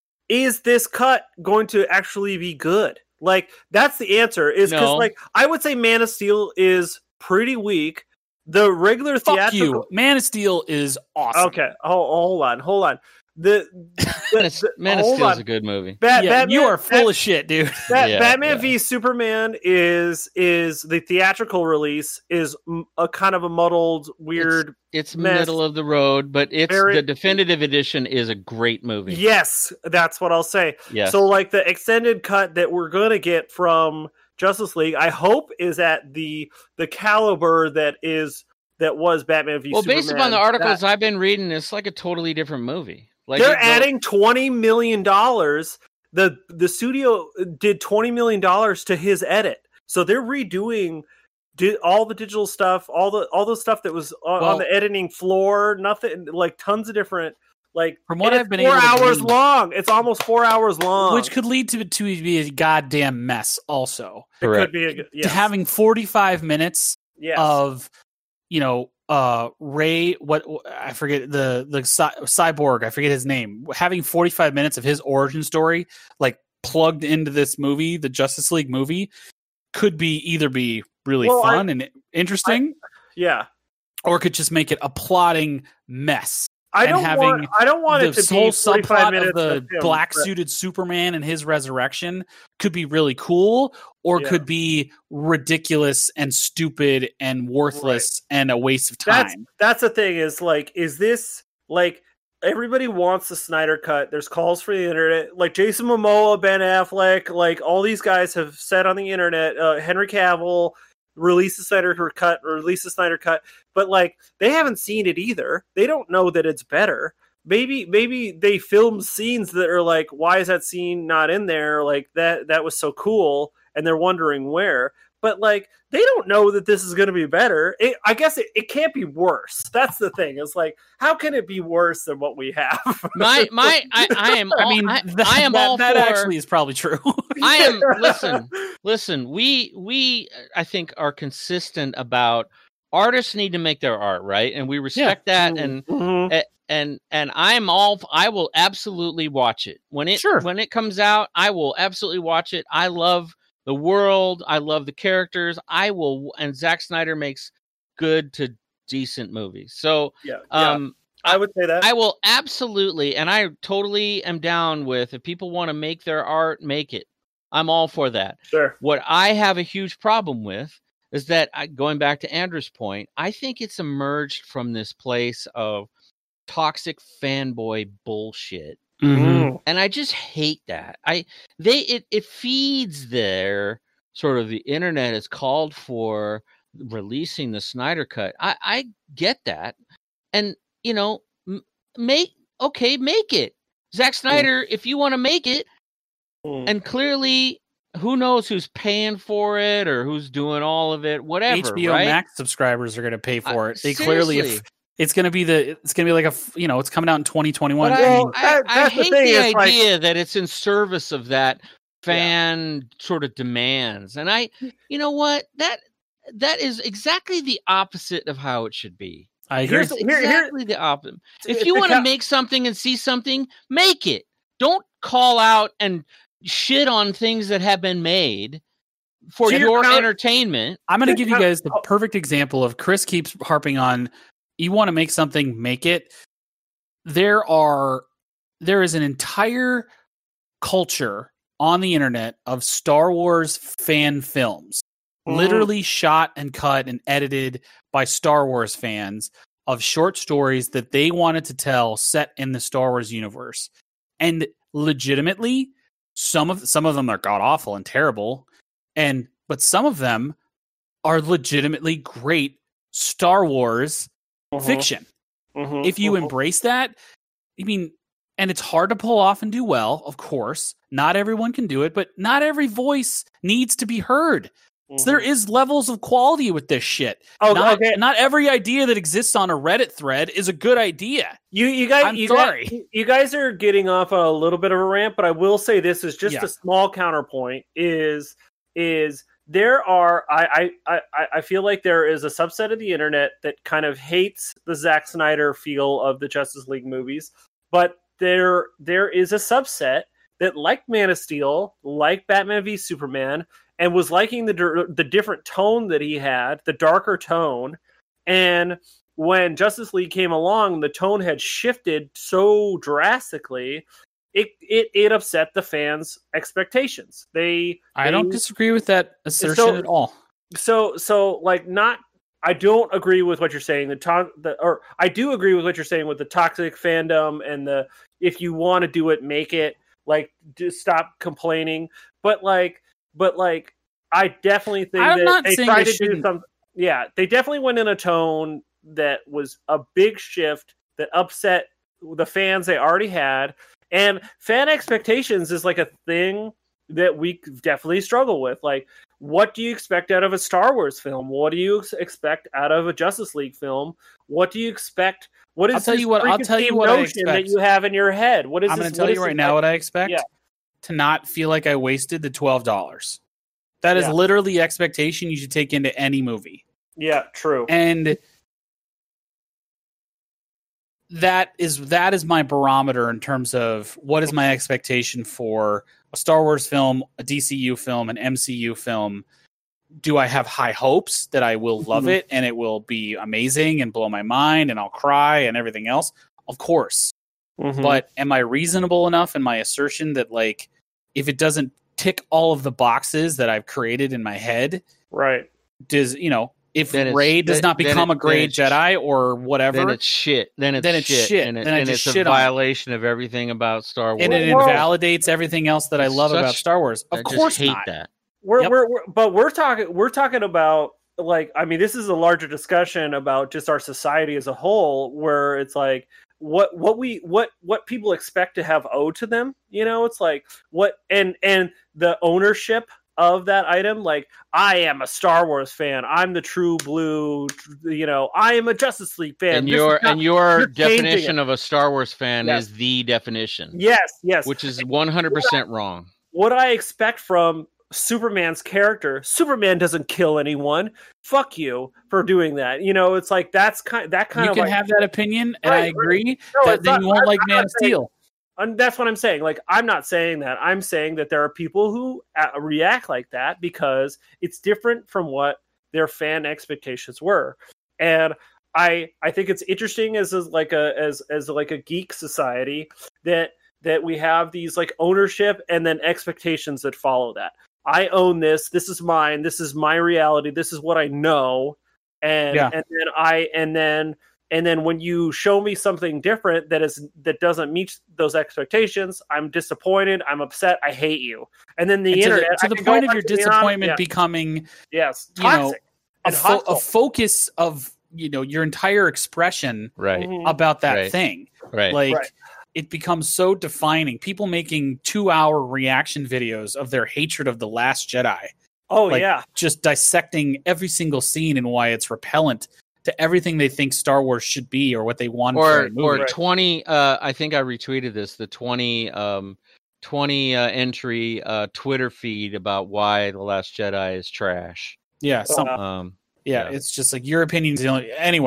is this cut going to actually be good? Like that's the answer. Is because No. like I would say Man of Steel is pretty weak. The regular Fuck theatrical. you. Man of Steel is awesome. Okay, hold, hold on, hold on. The, Man of, the- Man of hold Steel's on. a good movie. Bat, Yeah, Batman, you are full Bat- of shit, dude. Bat- Yeah, Batman yeah. v Superman is is the theatrical release is m- a kind of a muddled, weird. It's mess. middle of the road, but it's Very- the definitive edition is a great movie. Yes, that's what I'll say. Yes. So, like the extended cut that we're gonna get from Justice League, I hope is at the the caliber that is that was Batman v well, Superman. based upon the articles That- I've been reading, it's like a totally different movie. Like they're it- adding twenty million dollars. The the studio did twenty million dollars to his edit, so they're redoing di- all the digital stuff, all the all the stuff that was on, Well- on the editing floor. Nothing like tons of different. Like From what and I've it's been four able to hours glean- long. It's almost four hours long, Which could lead to to be a goddamn mess. Also, it Correct. could be a, yes. having forty-five minutes yes. of, you know, uh, Ray. What I forget the the cy- cyborg. I forget his name. Having forty-five minutes of his origin story, like plugged into this movie, the Justice League movie, could be either be really Well, I- fun and interesting, yeah. or it could just make it a plotting mess. I and don't having want. I don't want it The to whole be forty-five subplot minutes of the him, black but- suited Superman and his resurrection could be really cool, or Yeah. could be ridiculous and stupid and worthless and a waste of That's time. that's the thing. Is like, is this like everybody wants the Snyder cut? There's calls for the internet. Like Jason Momoa, Ben Affleck, like all these guys have said on the internet. Uh, Henry Cavill release the Snyder cut, release the Snyder cut, but like they haven't seen it either. They don't know that it's better. Maybe maybe they filmed scenes that are like, why is that scene not in there? Like that that was so cool, and they're wondering where. But like they don't know that this is going to be better. It, I guess it, it can't be worse. That's the thing. It's like, how can it be worse than what we have? my my I, I am. I all- mean, I, that, I am that, all that for. actually is probably true. I am. Listen, listen. We we I think are consistent about artists need to make their art, right, and we respect that. And Mhm. and and I'm all. I will absolutely watch it when it Sure. when it comes out. I will absolutely watch it. I love the world. I love the characters. I will. And Zack Snyder makes good to decent movies. So yeah, yeah, um. I would say that. I will absolutely, and I totally am down with if people want to make their art, make it. I'm all for that. sure. What I have a huge problem with is that, I, going back to Andrew's point, I think it's emerged from this place of toxic fanboy bullshit, Mm. and I just hate that. I they it it feeds their sort of the internet is called for releasing the Snyder cut. I I get that, and you know, m- make okay, make it. Zack Snyder, if you want to make it, Mm. and clearly, who knows who's paying for it or who's doing all of it, whatever. H B O right? Max subscribers are going to pay for Uh, it. They clearly, if, seriously. it's going to be the, it's going to be like a, f- you know, it's coming out in twenty twenty-one. But I I, mean, I, that- I that's the hate thing, the it's like- idea that it's in service of that fan sort of demands. And I, you know what, that that is exactly the opposite of how it should be. I agree. Here's, here, here, exactly the opposite. If it's you the want to ca- make something and see something, make it. Don't call out and shit on things that have been made for So you're your count- entertainment. I'm going to Good give you count- guys the oh. perfect example of Chris keeps harping on. You want to make something, make it. There are, there is an entire culture on the internet of Star Wars fan films, Mhm. literally shot and cut and edited by Star Wars fans of short stories that they wanted to tell set in the Star Wars universe. And legitimately, some of some of them are god awful and terrible, and but some of them are legitimately great Star Wars Mhm. fiction. Mhm. If you Mhm. embrace that, I mean, and it's hard to pull off and do well, of course. Not everyone can do it, but not every voice needs to be heard. So there Mhm. is levels of quality with this shit. Oh, not, okay. not every idea that exists on a Reddit thread is a good idea. You you guys I'm you sorry. guys, you guys are getting off on a little bit of a rant, but I will say this is just Yeah. a small counterpoint. Is is there are I, I I I feel like there is a subset of the internet that kind of hates the Zack Snyder feel of the Justice League movies, but there there is a subset that liked Man of Steel, like Batman v Superman, and was liking the the different tone that he had, the darker tone, and when Justice League came along, the tone had shifted so drastically, it it, it upset the fans' expectations. They, I they don't disagree with that assertion So- at all. so so like not. I don't agree with what you're saying. The to- the or I do agree with what you're saying with the toxic fandom and the if you want to do it, make it. Like, just stop complaining. But like, but like, I definitely think I'm that not they saying tried they to do shouldn't- something. Yeah, they definitely went in a tone that was a big shift that upset the fans they already had. And fan expectations is like a thing that we definitely struggle with. Like, what do you expect out of a Star Wars film? What do you ex- expect out of a Justice League film? What do you expect? What is I'll tell this you what- I'll tell you preconceived what I notion that expect. you have in your head? What is I'm this? going to tell what you is right this now like- what I expect. Yeah. To not feel like I wasted the twelve dollars. That is Yeah. literally the expectation you should take into any movie. Yeah, true. And that is that is my barometer in terms of what is my expectation for a Star Wars film, a D C U film, an M C U film. Do I have high hopes that I will love Mhm. it and it will be amazing and blow my mind and I'll cry and everything else? Of course. Mhm. But am I reasonable enough in my assertion that, like, if it doesn't tick all of the boxes that I've created in my head, right. does, you know, if Then it's- Rey does then- not then become it- a great then it's- Jedi or whatever, Then it's shit. Then it's, Then it's shit. shit. And, it, Then I and just it's shit a on it. violation of everything about Star Wars. and it Well, invalidates everything else that I it's love about such- Star Wars. Of I course just hate not. that. We're, Yep. we're, we're but we're talking we're talking about like I mean this is a larger discussion about just our society as a whole where it's like what what we what what people expect to have owed to them, you know, it's like what and and the ownership of that item, like I am a Star Wars fan, I'm the true blue, you know, I am a Justice League fan. And This is your not- and your you're changing definition it. of a Star Wars fan Yes. is the definition, yes yes which is one hundred percent wrong. what I expect from Superman's character. Superman doesn't kill anyone. Fuck you for doing that. You know, it's like that's kind that kind You of can like, have that opinion, and Right, I right. agree No, that it's then not- you won't I'm- like I'm Man not of saying- Steel. and that's what I'm saying. Like I'm not saying that. I'm saying that there are people who uh, react like that because it's different from what their fan expectations were. And I I think it's interesting as, as like a as as like a geek society that that we have these like ownership and then expectations that follow that. I own this. This is mine. This is my reality. This is what I know. And Yeah. and then I and then and then when you show me something different that is that doesn't meet those expectations, I'm disappointed. I'm upset. I hate you. And then the And to the, internet to I the can go point of back your to the internet- disappointment yeah, becoming yes, you know, toxic a, and fo- hostile. a focus of, you know, your entire expression Right. Mhm. about that Right. thing. Right. Like Right. it becomes so defining. People making two hour reaction videos of their hatred of The Last Jedi, Oh like, yeah, just dissecting every single scene and why it's repellent to everything they think Star Wars should be or what they want for or a movie. or Right. twenty uh I think I retweeted this, the twenty um twenty uh, entry uh Twitter feed about why The Last Jedi is trash. yeah, some, Uh, yeah, Um yeah. It's just like your opinion's the only. Anyway,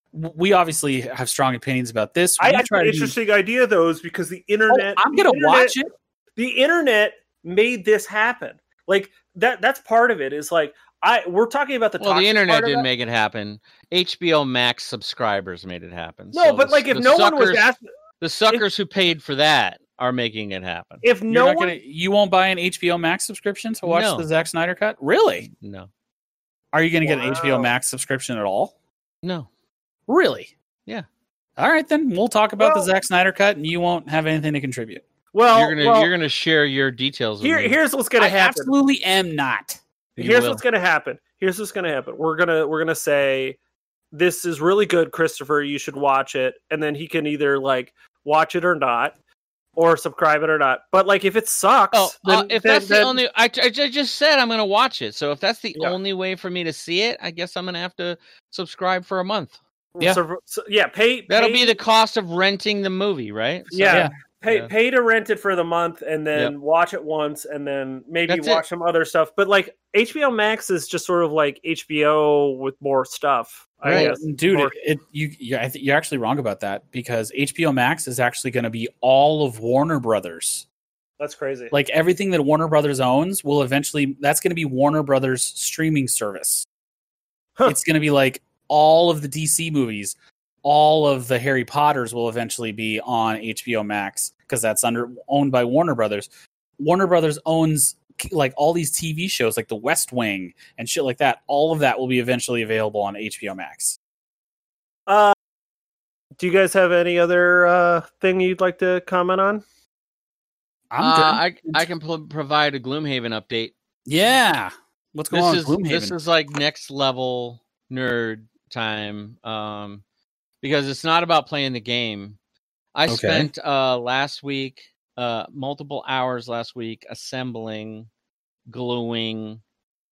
we obviously have strong opinions about this. I We had try an to be- interesting idea, though, is because the internet. Oh, I'm the gonna internet- watch it. The internet made this happen. Like that. That's part of it. Is like I. We're talking about the. Well, the toxic internet part of didn't that. make it happen. H B O Max subscribers made it happen. No, So but the- like if the no one was suckers- asked, the suckers who paid for that are making it happen. if You're no not one, gonna, you won't buy an H B O Max subscription to watch No. the Zack Snyder cut? Really? No, Are you going to get an H B O Wow. Max subscription at all? no. Really? Yeah. All right, then we'll talk about Well- the Zack Snyder cut, and you won't have anything to contribute. well, you're gonna well, you're gonna share your details. With here, me. here's what's gonna I happen. absolutely am not. You Here's will. what's gonna happen. Here's what's gonna happen. We're gonna we're gonna say this is really good, Christopher. You should watch it, and then he can either like watch it or not, or subscribe it or not. But like if it sucks, Oh, uh, then, if then- that's then- the only, I, I, I just said I'm going to watch it. So if that's the Yeah. only way for me to see it, I guess I'm going to have to subscribe for a month. Yeah. so, so- yeah, pay. That'll pay, be the cost of renting the movie, right? So- yeah. Yeah. Pay, Yeah. pay to rent it for the month and then watch it once and then maybe That's watch it. some other stuff. But like H B O Max is just sort of like H B O with more stuff. I Right. guess. Dude, More- it, it, you, you, I th- you're actually wrong about that because H B O Max is actually going to be all of Warner Brothers. that's crazy. Like everything that Warner Brothers owns will eventually, that's going to be Warner Brothers streaming service. Huh. It's going to be like all of the D C movies, all of the Harry Potters will eventually be on H B O Max because that's under owned by Warner Brothers. Warner Brothers owns like all these T V shows like The West Wing and shit like that. All of that will be eventually available on H B O Max. Uh, do you guys have any other uh, thing you'd like to comment on? I'm Uh, good. I I can pl- provide a Gloomhaven update. Yeah. What's going This on is with Gloomhaven? this is like next level nerd time. Um, because it's not about playing the game. I Okay. spent uh last week uh multiple hours last week assembling, gluing,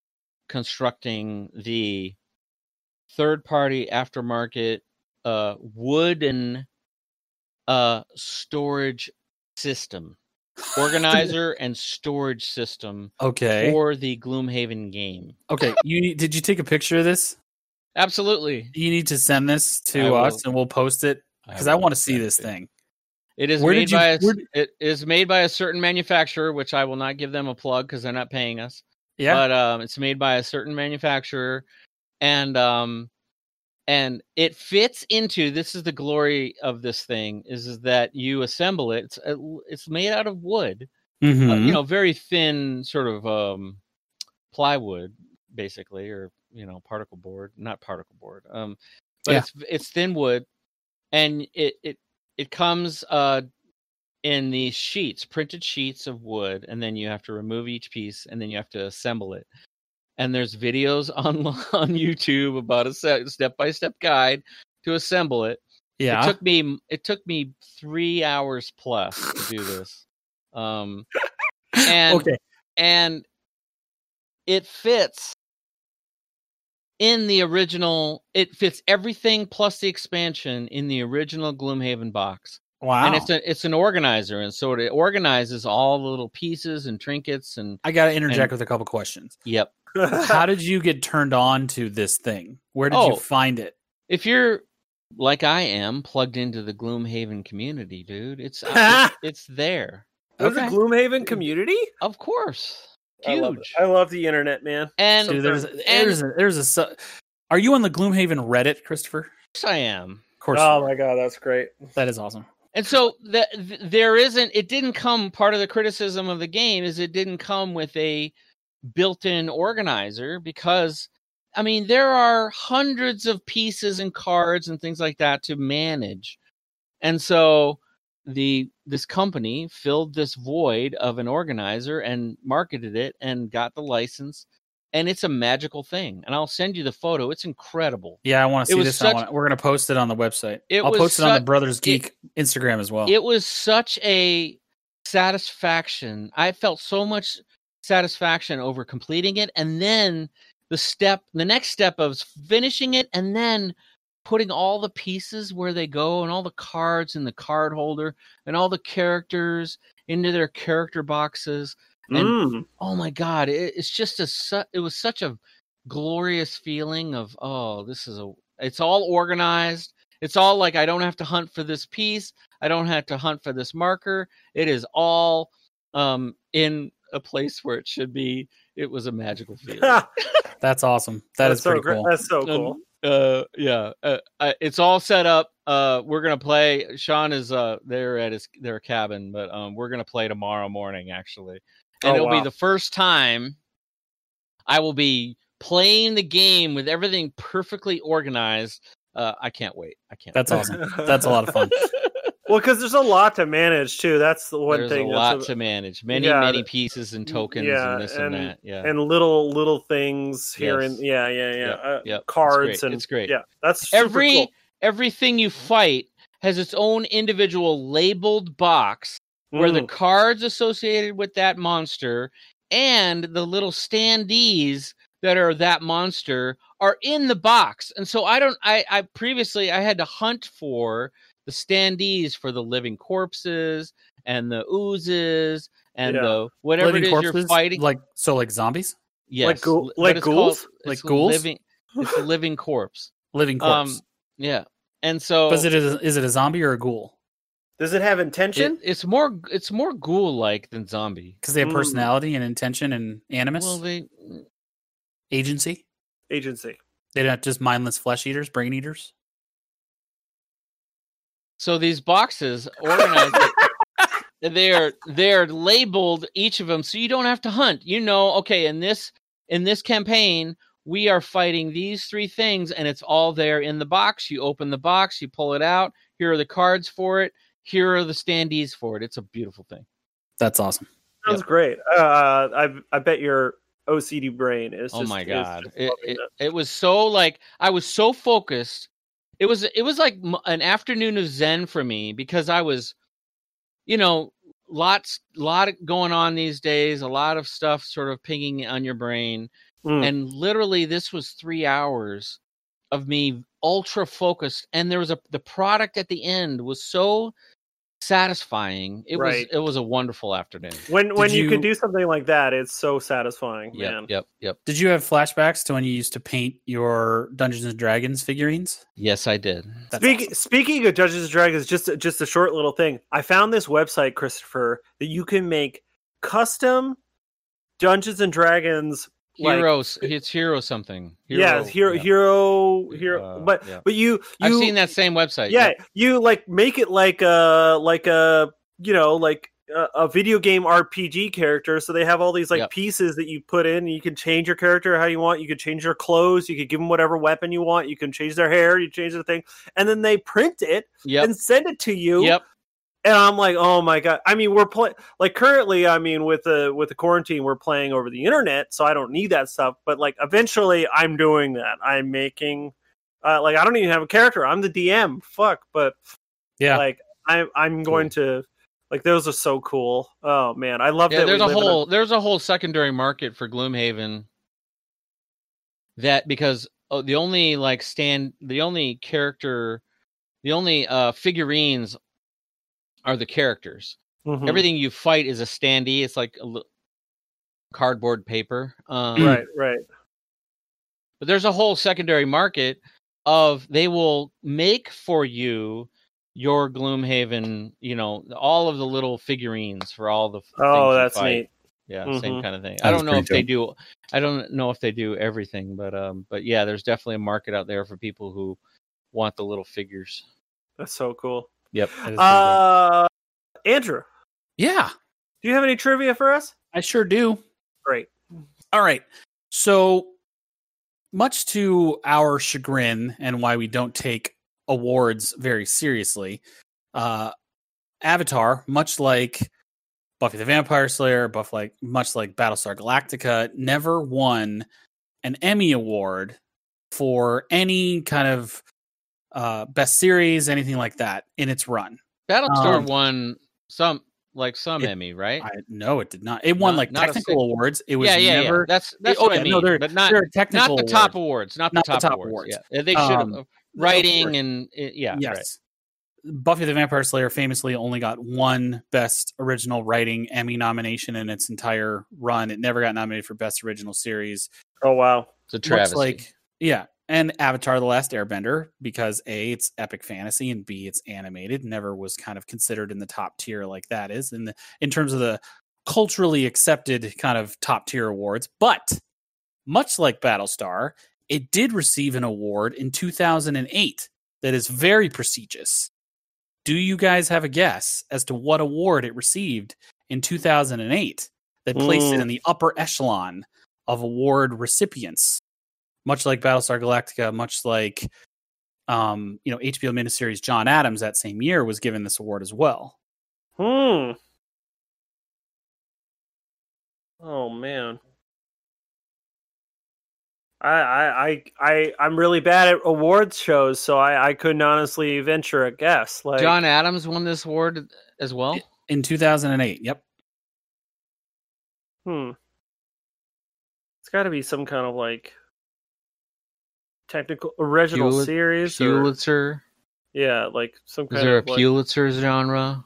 constructing the third party aftermarket uh wooden uh storage system. Organizer and storage system okay. for the Gloomhaven game. Okay. You need, did you take a picture of this? Absolutely. You need to send this I to will. us and we'll post it because I, will want to see send this it. thing. It is Where made did you- by a, where- it is made by a certain manufacturer, which I will not give them a plug because they're not paying us. Yeah. But um, it's made by a certain manufacturer, and um, and it fits into. This is the glory of this thing: is, is that you assemble it. It's uh, it's made out of wood, Mhm. uh, you know, very thin, sort of um, plywood, basically, or you know, particle board, not particle board. Um, but Yeah. it's it's thin wood, and it it it comes uh in these sheets, printed sheets of wood, and then you have to remove each piece, and then you have to assemble it. And there's videos on on YouTube about a step by step guide to assemble it. yeah. It took me it took me three hours plus to do this. Um, and okay. and it fits in the original. It fits everything plus the expansion in the original Gloomhaven box. Wow. And it's a it's an organizer, and so it organizes all the little pieces and trinkets and I got to interject and- with a couple questions. yep. How did you get turned on to this thing? Where did Oh. you find it? If you're like I am, plugged into the Gloomhaven community, dude, it's uh, it's, it's there. There's Okay. a Gloomhaven community. Of course. I love, it. Huge. I love the internet, man. And Dude, there's, and- there's, a, there's a. su- Are you on the Gloomhaven Reddit, Christopher? Of yes, I am. course. Oh you are. my god, that's great. That is awesome. And so the, th- there isn't. It didn't come. Part of the criticism of the game is it didn't come with a built-in organizer because, I mean, there are hundreds of pieces and cards and things like that to manage, and so the this company filled this void of an organizer and marketed it and got the license, and it's a magical thing. And I'll send you the photo. It's incredible. Yeah, I want to It see was this. I such- wanna, we're going to post it on the website. It I'll was post it on the such- Brothers Geek Instagram as well. It was such a satisfaction. I felt so much satisfaction over completing it, and then the step, the next step of finishing it, and then putting all the pieces where they go, and all the cards in the card holder, and all the characters into their character boxes. And Mm. oh my god, it, it's just a su- it was such a glorious feeling of, oh, this is a It's all organized. It's all like I don't have to hunt for this piece. I don't have to hunt for this marker. It is all um, in a place where it should be. It was a magical feeling. That's awesome. That That's is pretty so great. cool. That's so cool. Um, uh, yeah, uh, uh, it's all set up. Uh, we're gonna play. Sean is uh there at his their cabin, but um, we're gonna play tomorrow morning actually, and Oh, it'll wow. be the first time I will be playing the game with everything perfectly organized. Uh, I can't wait. I can't. That's wait. awesome. That's a lot of fun. Well, because there's a lot to manage too. That's the one There's thing. a that's lot a- to manage. Many, Yeah, many th- pieces and tokens yeah, and this and, and- that. Yeah. and little little things here Yes. and yeah, yeah, yeah. Yep, uh, yep. It's Cards great. and It's great. Yeah, that's super Every cool. everything you fight has its own individual labeled box where the Mm. cards associated with that monster and the little standees that are that monster are in the box. And so I don't I I previously I had to hunt for the standees for the living corpses and the oozes and Yeah. the whatever Living it is corpses, you're fighting. like so, like zombies, Yes, like ghoul- li- but like it's called- ghouls? it's Like a ghouls? Living, it's a living corpse. living corpse. Um, yeah, and so But is it a, is it a zombie or a ghoul? Does it have it, intention? it's more it's more ghoul-like than zombie. Because they have Mm. personality and intention and animus, Well, they agency. Agency. They're not just mindless flesh eaters, brain eaters. so these boxes organized. they are they are labeled each of them, so you don't have to hunt. You know, okay, in this in this campaign, we are fighting these three things, and it's all there in the box. You open the box, you pull it out. Here are the cards for it. Here are the standees for it. It's a beautiful thing. That's awesome. Sounds great. Uh, I I bet your O C D brain is. Oh just, my is god! just It, loving it it. it was so like I was so focused. It was it was like m- an afternoon of zen for me because I was, you know, lots lot going on these days. A lot of stuff sort of pinging on your brain, Mm. and literally this was three hours of me ultra focused. And there was a the product at the end was so satisfying. It Right. was it was a wonderful afternoon. When when you, you- can do something like that, it's so satisfying, Yep, man. yep, yep. Did you have flashbacks to when you used to paint your Dungeons and Dragons figurines? Yes, I did. That's Speaking awesome. speaking of Dungeons and Dragons, just just a short little thing. I found this website, Christopher, that you can make custom Dungeons and Dragons. Like, Heroes, it's hero something. yeah, hero, yeah. hero, hero. Uh, but yeah. but you, you, I've seen that same website. Yeah, you like make it like a like a you know like a, a video game R P G character. So they have all these like Yep. pieces that you put in. You can change your character how you want. You can change their clothes. You can give them whatever weapon you want. You can change their hair. You change the thing, and then they print it Yep. and send it to you. Yep. And I'm like, oh my god! I mean, we're playing like currently. I mean, with the with the quarantine, we're playing over the internet, so I don't need that stuff. But like, eventually, I'm doing that. I'm making, uh, like, I don't even have a character. I'm the D M. Fuck, but Yeah. like, I'm I'm going to like those are so cool. Oh man, I love Yeah, that. there's we a live in whole there's a whole secondary market for Gloomhaven. That because oh, the only like stand the only character, the only uh figurines are the characters. Mhm. Everything you fight is a standee. It's like a li- cardboard paper. Um, right, right. But there's a whole secondary market of they will make for you your Gloomhaven, you know, all of the little figurines for all the f- Oh, things you that's fight. neat. Yeah, Mhm. same kind of thing. That I is don't know pretty if they dope. do. I don't know if they do everything, but um, but yeah, there's definitely a market out there for people who want the little figures. That's so cool. Yep. That is pretty dope. Uh, Andrew, Yeah, do you have any trivia for us? I sure do. Great. All right. So, much to our chagrin and why we don't take awards very seriously, uh, Avatar, much like Buffy the Vampire Slayer, buff like much like Battlestar Galactica, never won an Emmy Award for any kind of uh, best series, anything like that in its run. Battlestar Um, won some like some it- Emmy, right? I no, it did not. It won Not- like not a technical sing- awards. It was yeah, yeah, never. yeah. That's that's it- what okay, I mean. no, they're, but not they're not technical the top awards. awards. Not, Not the the top, top awards. awards. Yeah, they should have Um, writing course. and uh, yeah, right. Yes. Buffy the Vampire Slayer famously only got one Best Original Writing Emmy nomination in its entire run. It never got nominated for Best Original Series. Oh wow. It's a Much travesty. like, yeah, and Avatar: The Last Airbender, because A, it's epic fantasy, and B, it's animated. Never was kind of considered in the top tier like that is in the in terms of the culturally accepted kind of top tier awards. But much like Battlestar, it did receive an award in two thousand eight that is very prestigious. Do you guys have a guess as to what award it received in two thousand eight that placed Mm. it in the upper echelon of award recipients? Much like Battlestar Galactica, much like um, you know, H B O miniseries John Adams that same year was given this award as well. Hmm. Oh man. I I I I I'm really bad at awards shows, so I I couldn't honestly venture a guess. Like John Adams won this award as well. In two thousand eight, yep. hmm. It's got to be some kind of like technical original Pulit- series. Or, Pulitzer. yeah, like some Is kind there a of like, Pulitzer genre?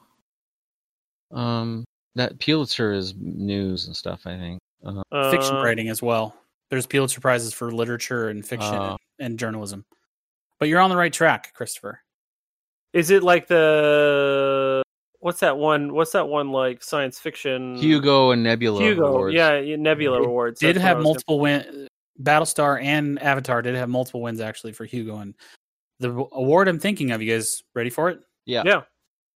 Um, that Pulitzer is news and stuff. I think. Uh, uh, Fiction writing as well. There's Pulitzer Prizes for literature and fiction Oh. and, and journalism. But you're on the right track, Christopher. Is it like the what's that one? What's that one like science fiction? Hugo and Nebula. Hugo, awards. yeah, yeah, Nebula It Awards. Did That's what I have was multiple win. Battlestar and Avatar did have multiple wins actually for Hugo. And the award I'm thinking of, you guys ready for it? Yeah. Yeah.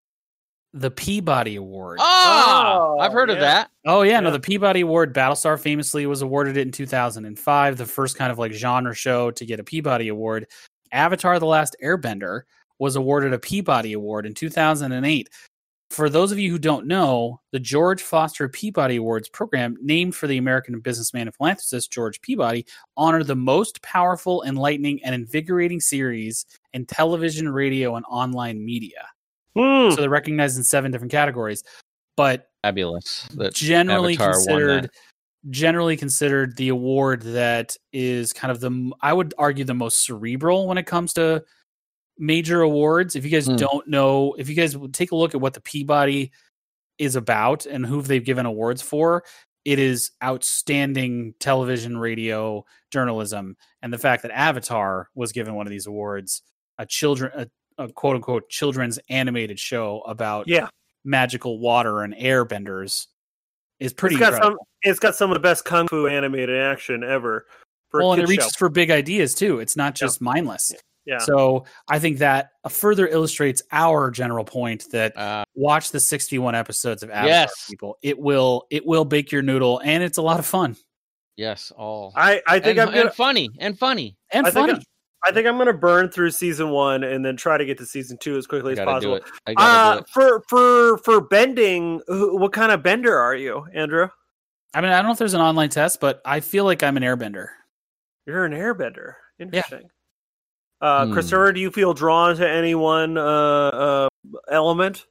The Peabody Award. Ah, Oh, I've heard of yeah. that. Oh yeah, no, Yeah. the Peabody Award. Battlestar famously was awarded it in two thousand five, the first kind of like genre show to get a Peabody Award. Avatar: The Last Airbender was awarded a Peabody Award in two thousand eight. For those of you who don't know, the George Foster Peabody Awards program, named for the American businessman and philanthropist George Peabody, honor the most powerful, enlightening, and invigorating series in television, radio, and online media. Hmm. So they're recognized in seven different categories. But Fabulous. That generally Avatar won considered that. generally considered the award that is kind of the I would argue the most cerebral when it comes to major awards. If you guys Hmm. don't know, if you guys would take a look at what the Peabody is about and who they've given awards for, it is outstanding television, radio, journalism, and the fact that Avatar was given one of these awards, a children a, a quote unquote children's animated show about Yeah. magical water and airbenders, is pretty It's got incredible. some. It's got some of the best kung fu animated action ever. For Well, a and it kid's show. reaches for big ideas too. It's not just mindless. Yeah. So I think that further illustrates our general point that Uh, watch the sixty-one episodes of Avatar, Yes. people. It will it will bake your noodle, and it's a lot of fun yes, all. I I think and, I'm gonna. and funny and funny. and I think funny. I think I'm gonna burn through season one and then try to get to season two as quickly I as gotta possible. do it. I gotta Uh, do it. for for for bending, who- what kind of bender are you, Andrew? I mean, I don't know if there's an online test, but I feel like I'm an airbender. You're an airbender. Interesting. Uh, Christopher, do you feel drawn to any one uh, uh, element?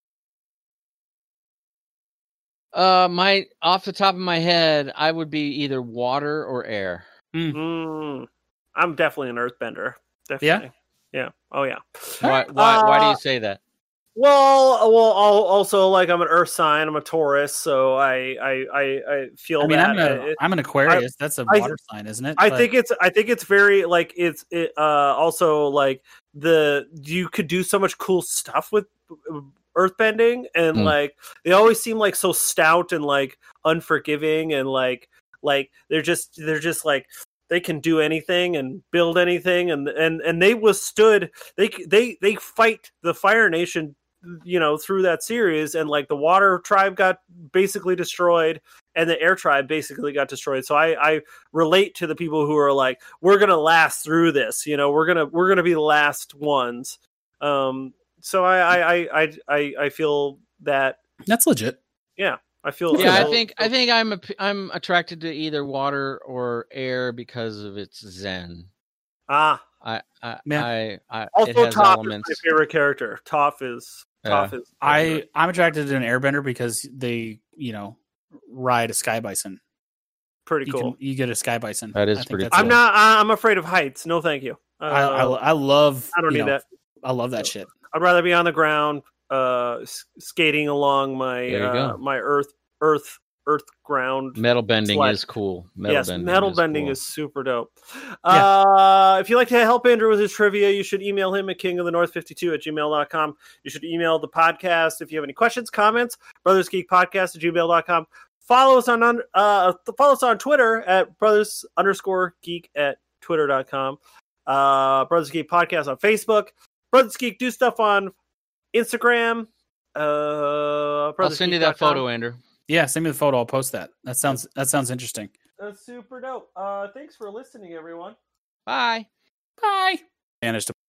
Uh, my off the top of my head, I would be either water or air. Mm, I'm definitely an earthbender. Definitely. Yeah. Oh yeah. Why? Why? why do Uh, you say that? Well, well. al- Also, like I'm an Earth sign. I'm a Taurus, so I, I, I, I feel I mean, that. I'm, a, It- I'm an Aquarius. That's a I- water sign, isn't it? I But- think it's I think it's very like it's it, uh also like the you could do so much cool stuff with earthbending and Hmm. like they always seem like so stout and like unforgiving and like like they're just they're just like they can do anything and build anything and and and they withstood they they they fight the Fire Nation, you know, through that series, and like the water tribe got basically destroyed and the air tribe basically got destroyed. So I, I relate to the people who are like, we're gonna last through this, you know, we're gonna we're gonna be the last ones. Um, so I I I I, I, I feel that that's legit. I feel Yeah, I feel- think I think I'm a, I'm attracted to either water or air because of its zen. ah I I Yeah. I, I it also has Toph elements. is my favorite character. Toph is Toph is I I'm attracted to an airbender because they, you know, ride a sky bison. pretty You cool. can you get a sky bison. That is I think pretty that's I'm a- not I- I'm afraid of heights. No, thank you. Uh, I, I I love. I don't you need know, that. I love that shit. I'd rather be on the ground, uh, s- skating along my There you uh, go. my Earth Earth earth ground. Metal bending Sled. is cool. Metal yes, bending metal is bending cool. is super dope. Uh, if you'd like to help Andrew with his trivia, you should email him at king of the north fifty-two at gmail dot com. You should email the podcast if you have any questions, comments, brothers geek podcast at gmail dot com. Follow us on uh, follow us on Twitter at brothers underscore geek at twitter dot com. Uh, Brothers Geek Podcast on Facebook. Brothers Geek do stuff on Instagram. Uh, I'll send you that photo, Andrew. Yeah, send me the photo. I'll post that. That sounds that sounds interesting. That's super dope. Uh, thanks for listening, everyone. Bye. Bye. Managed to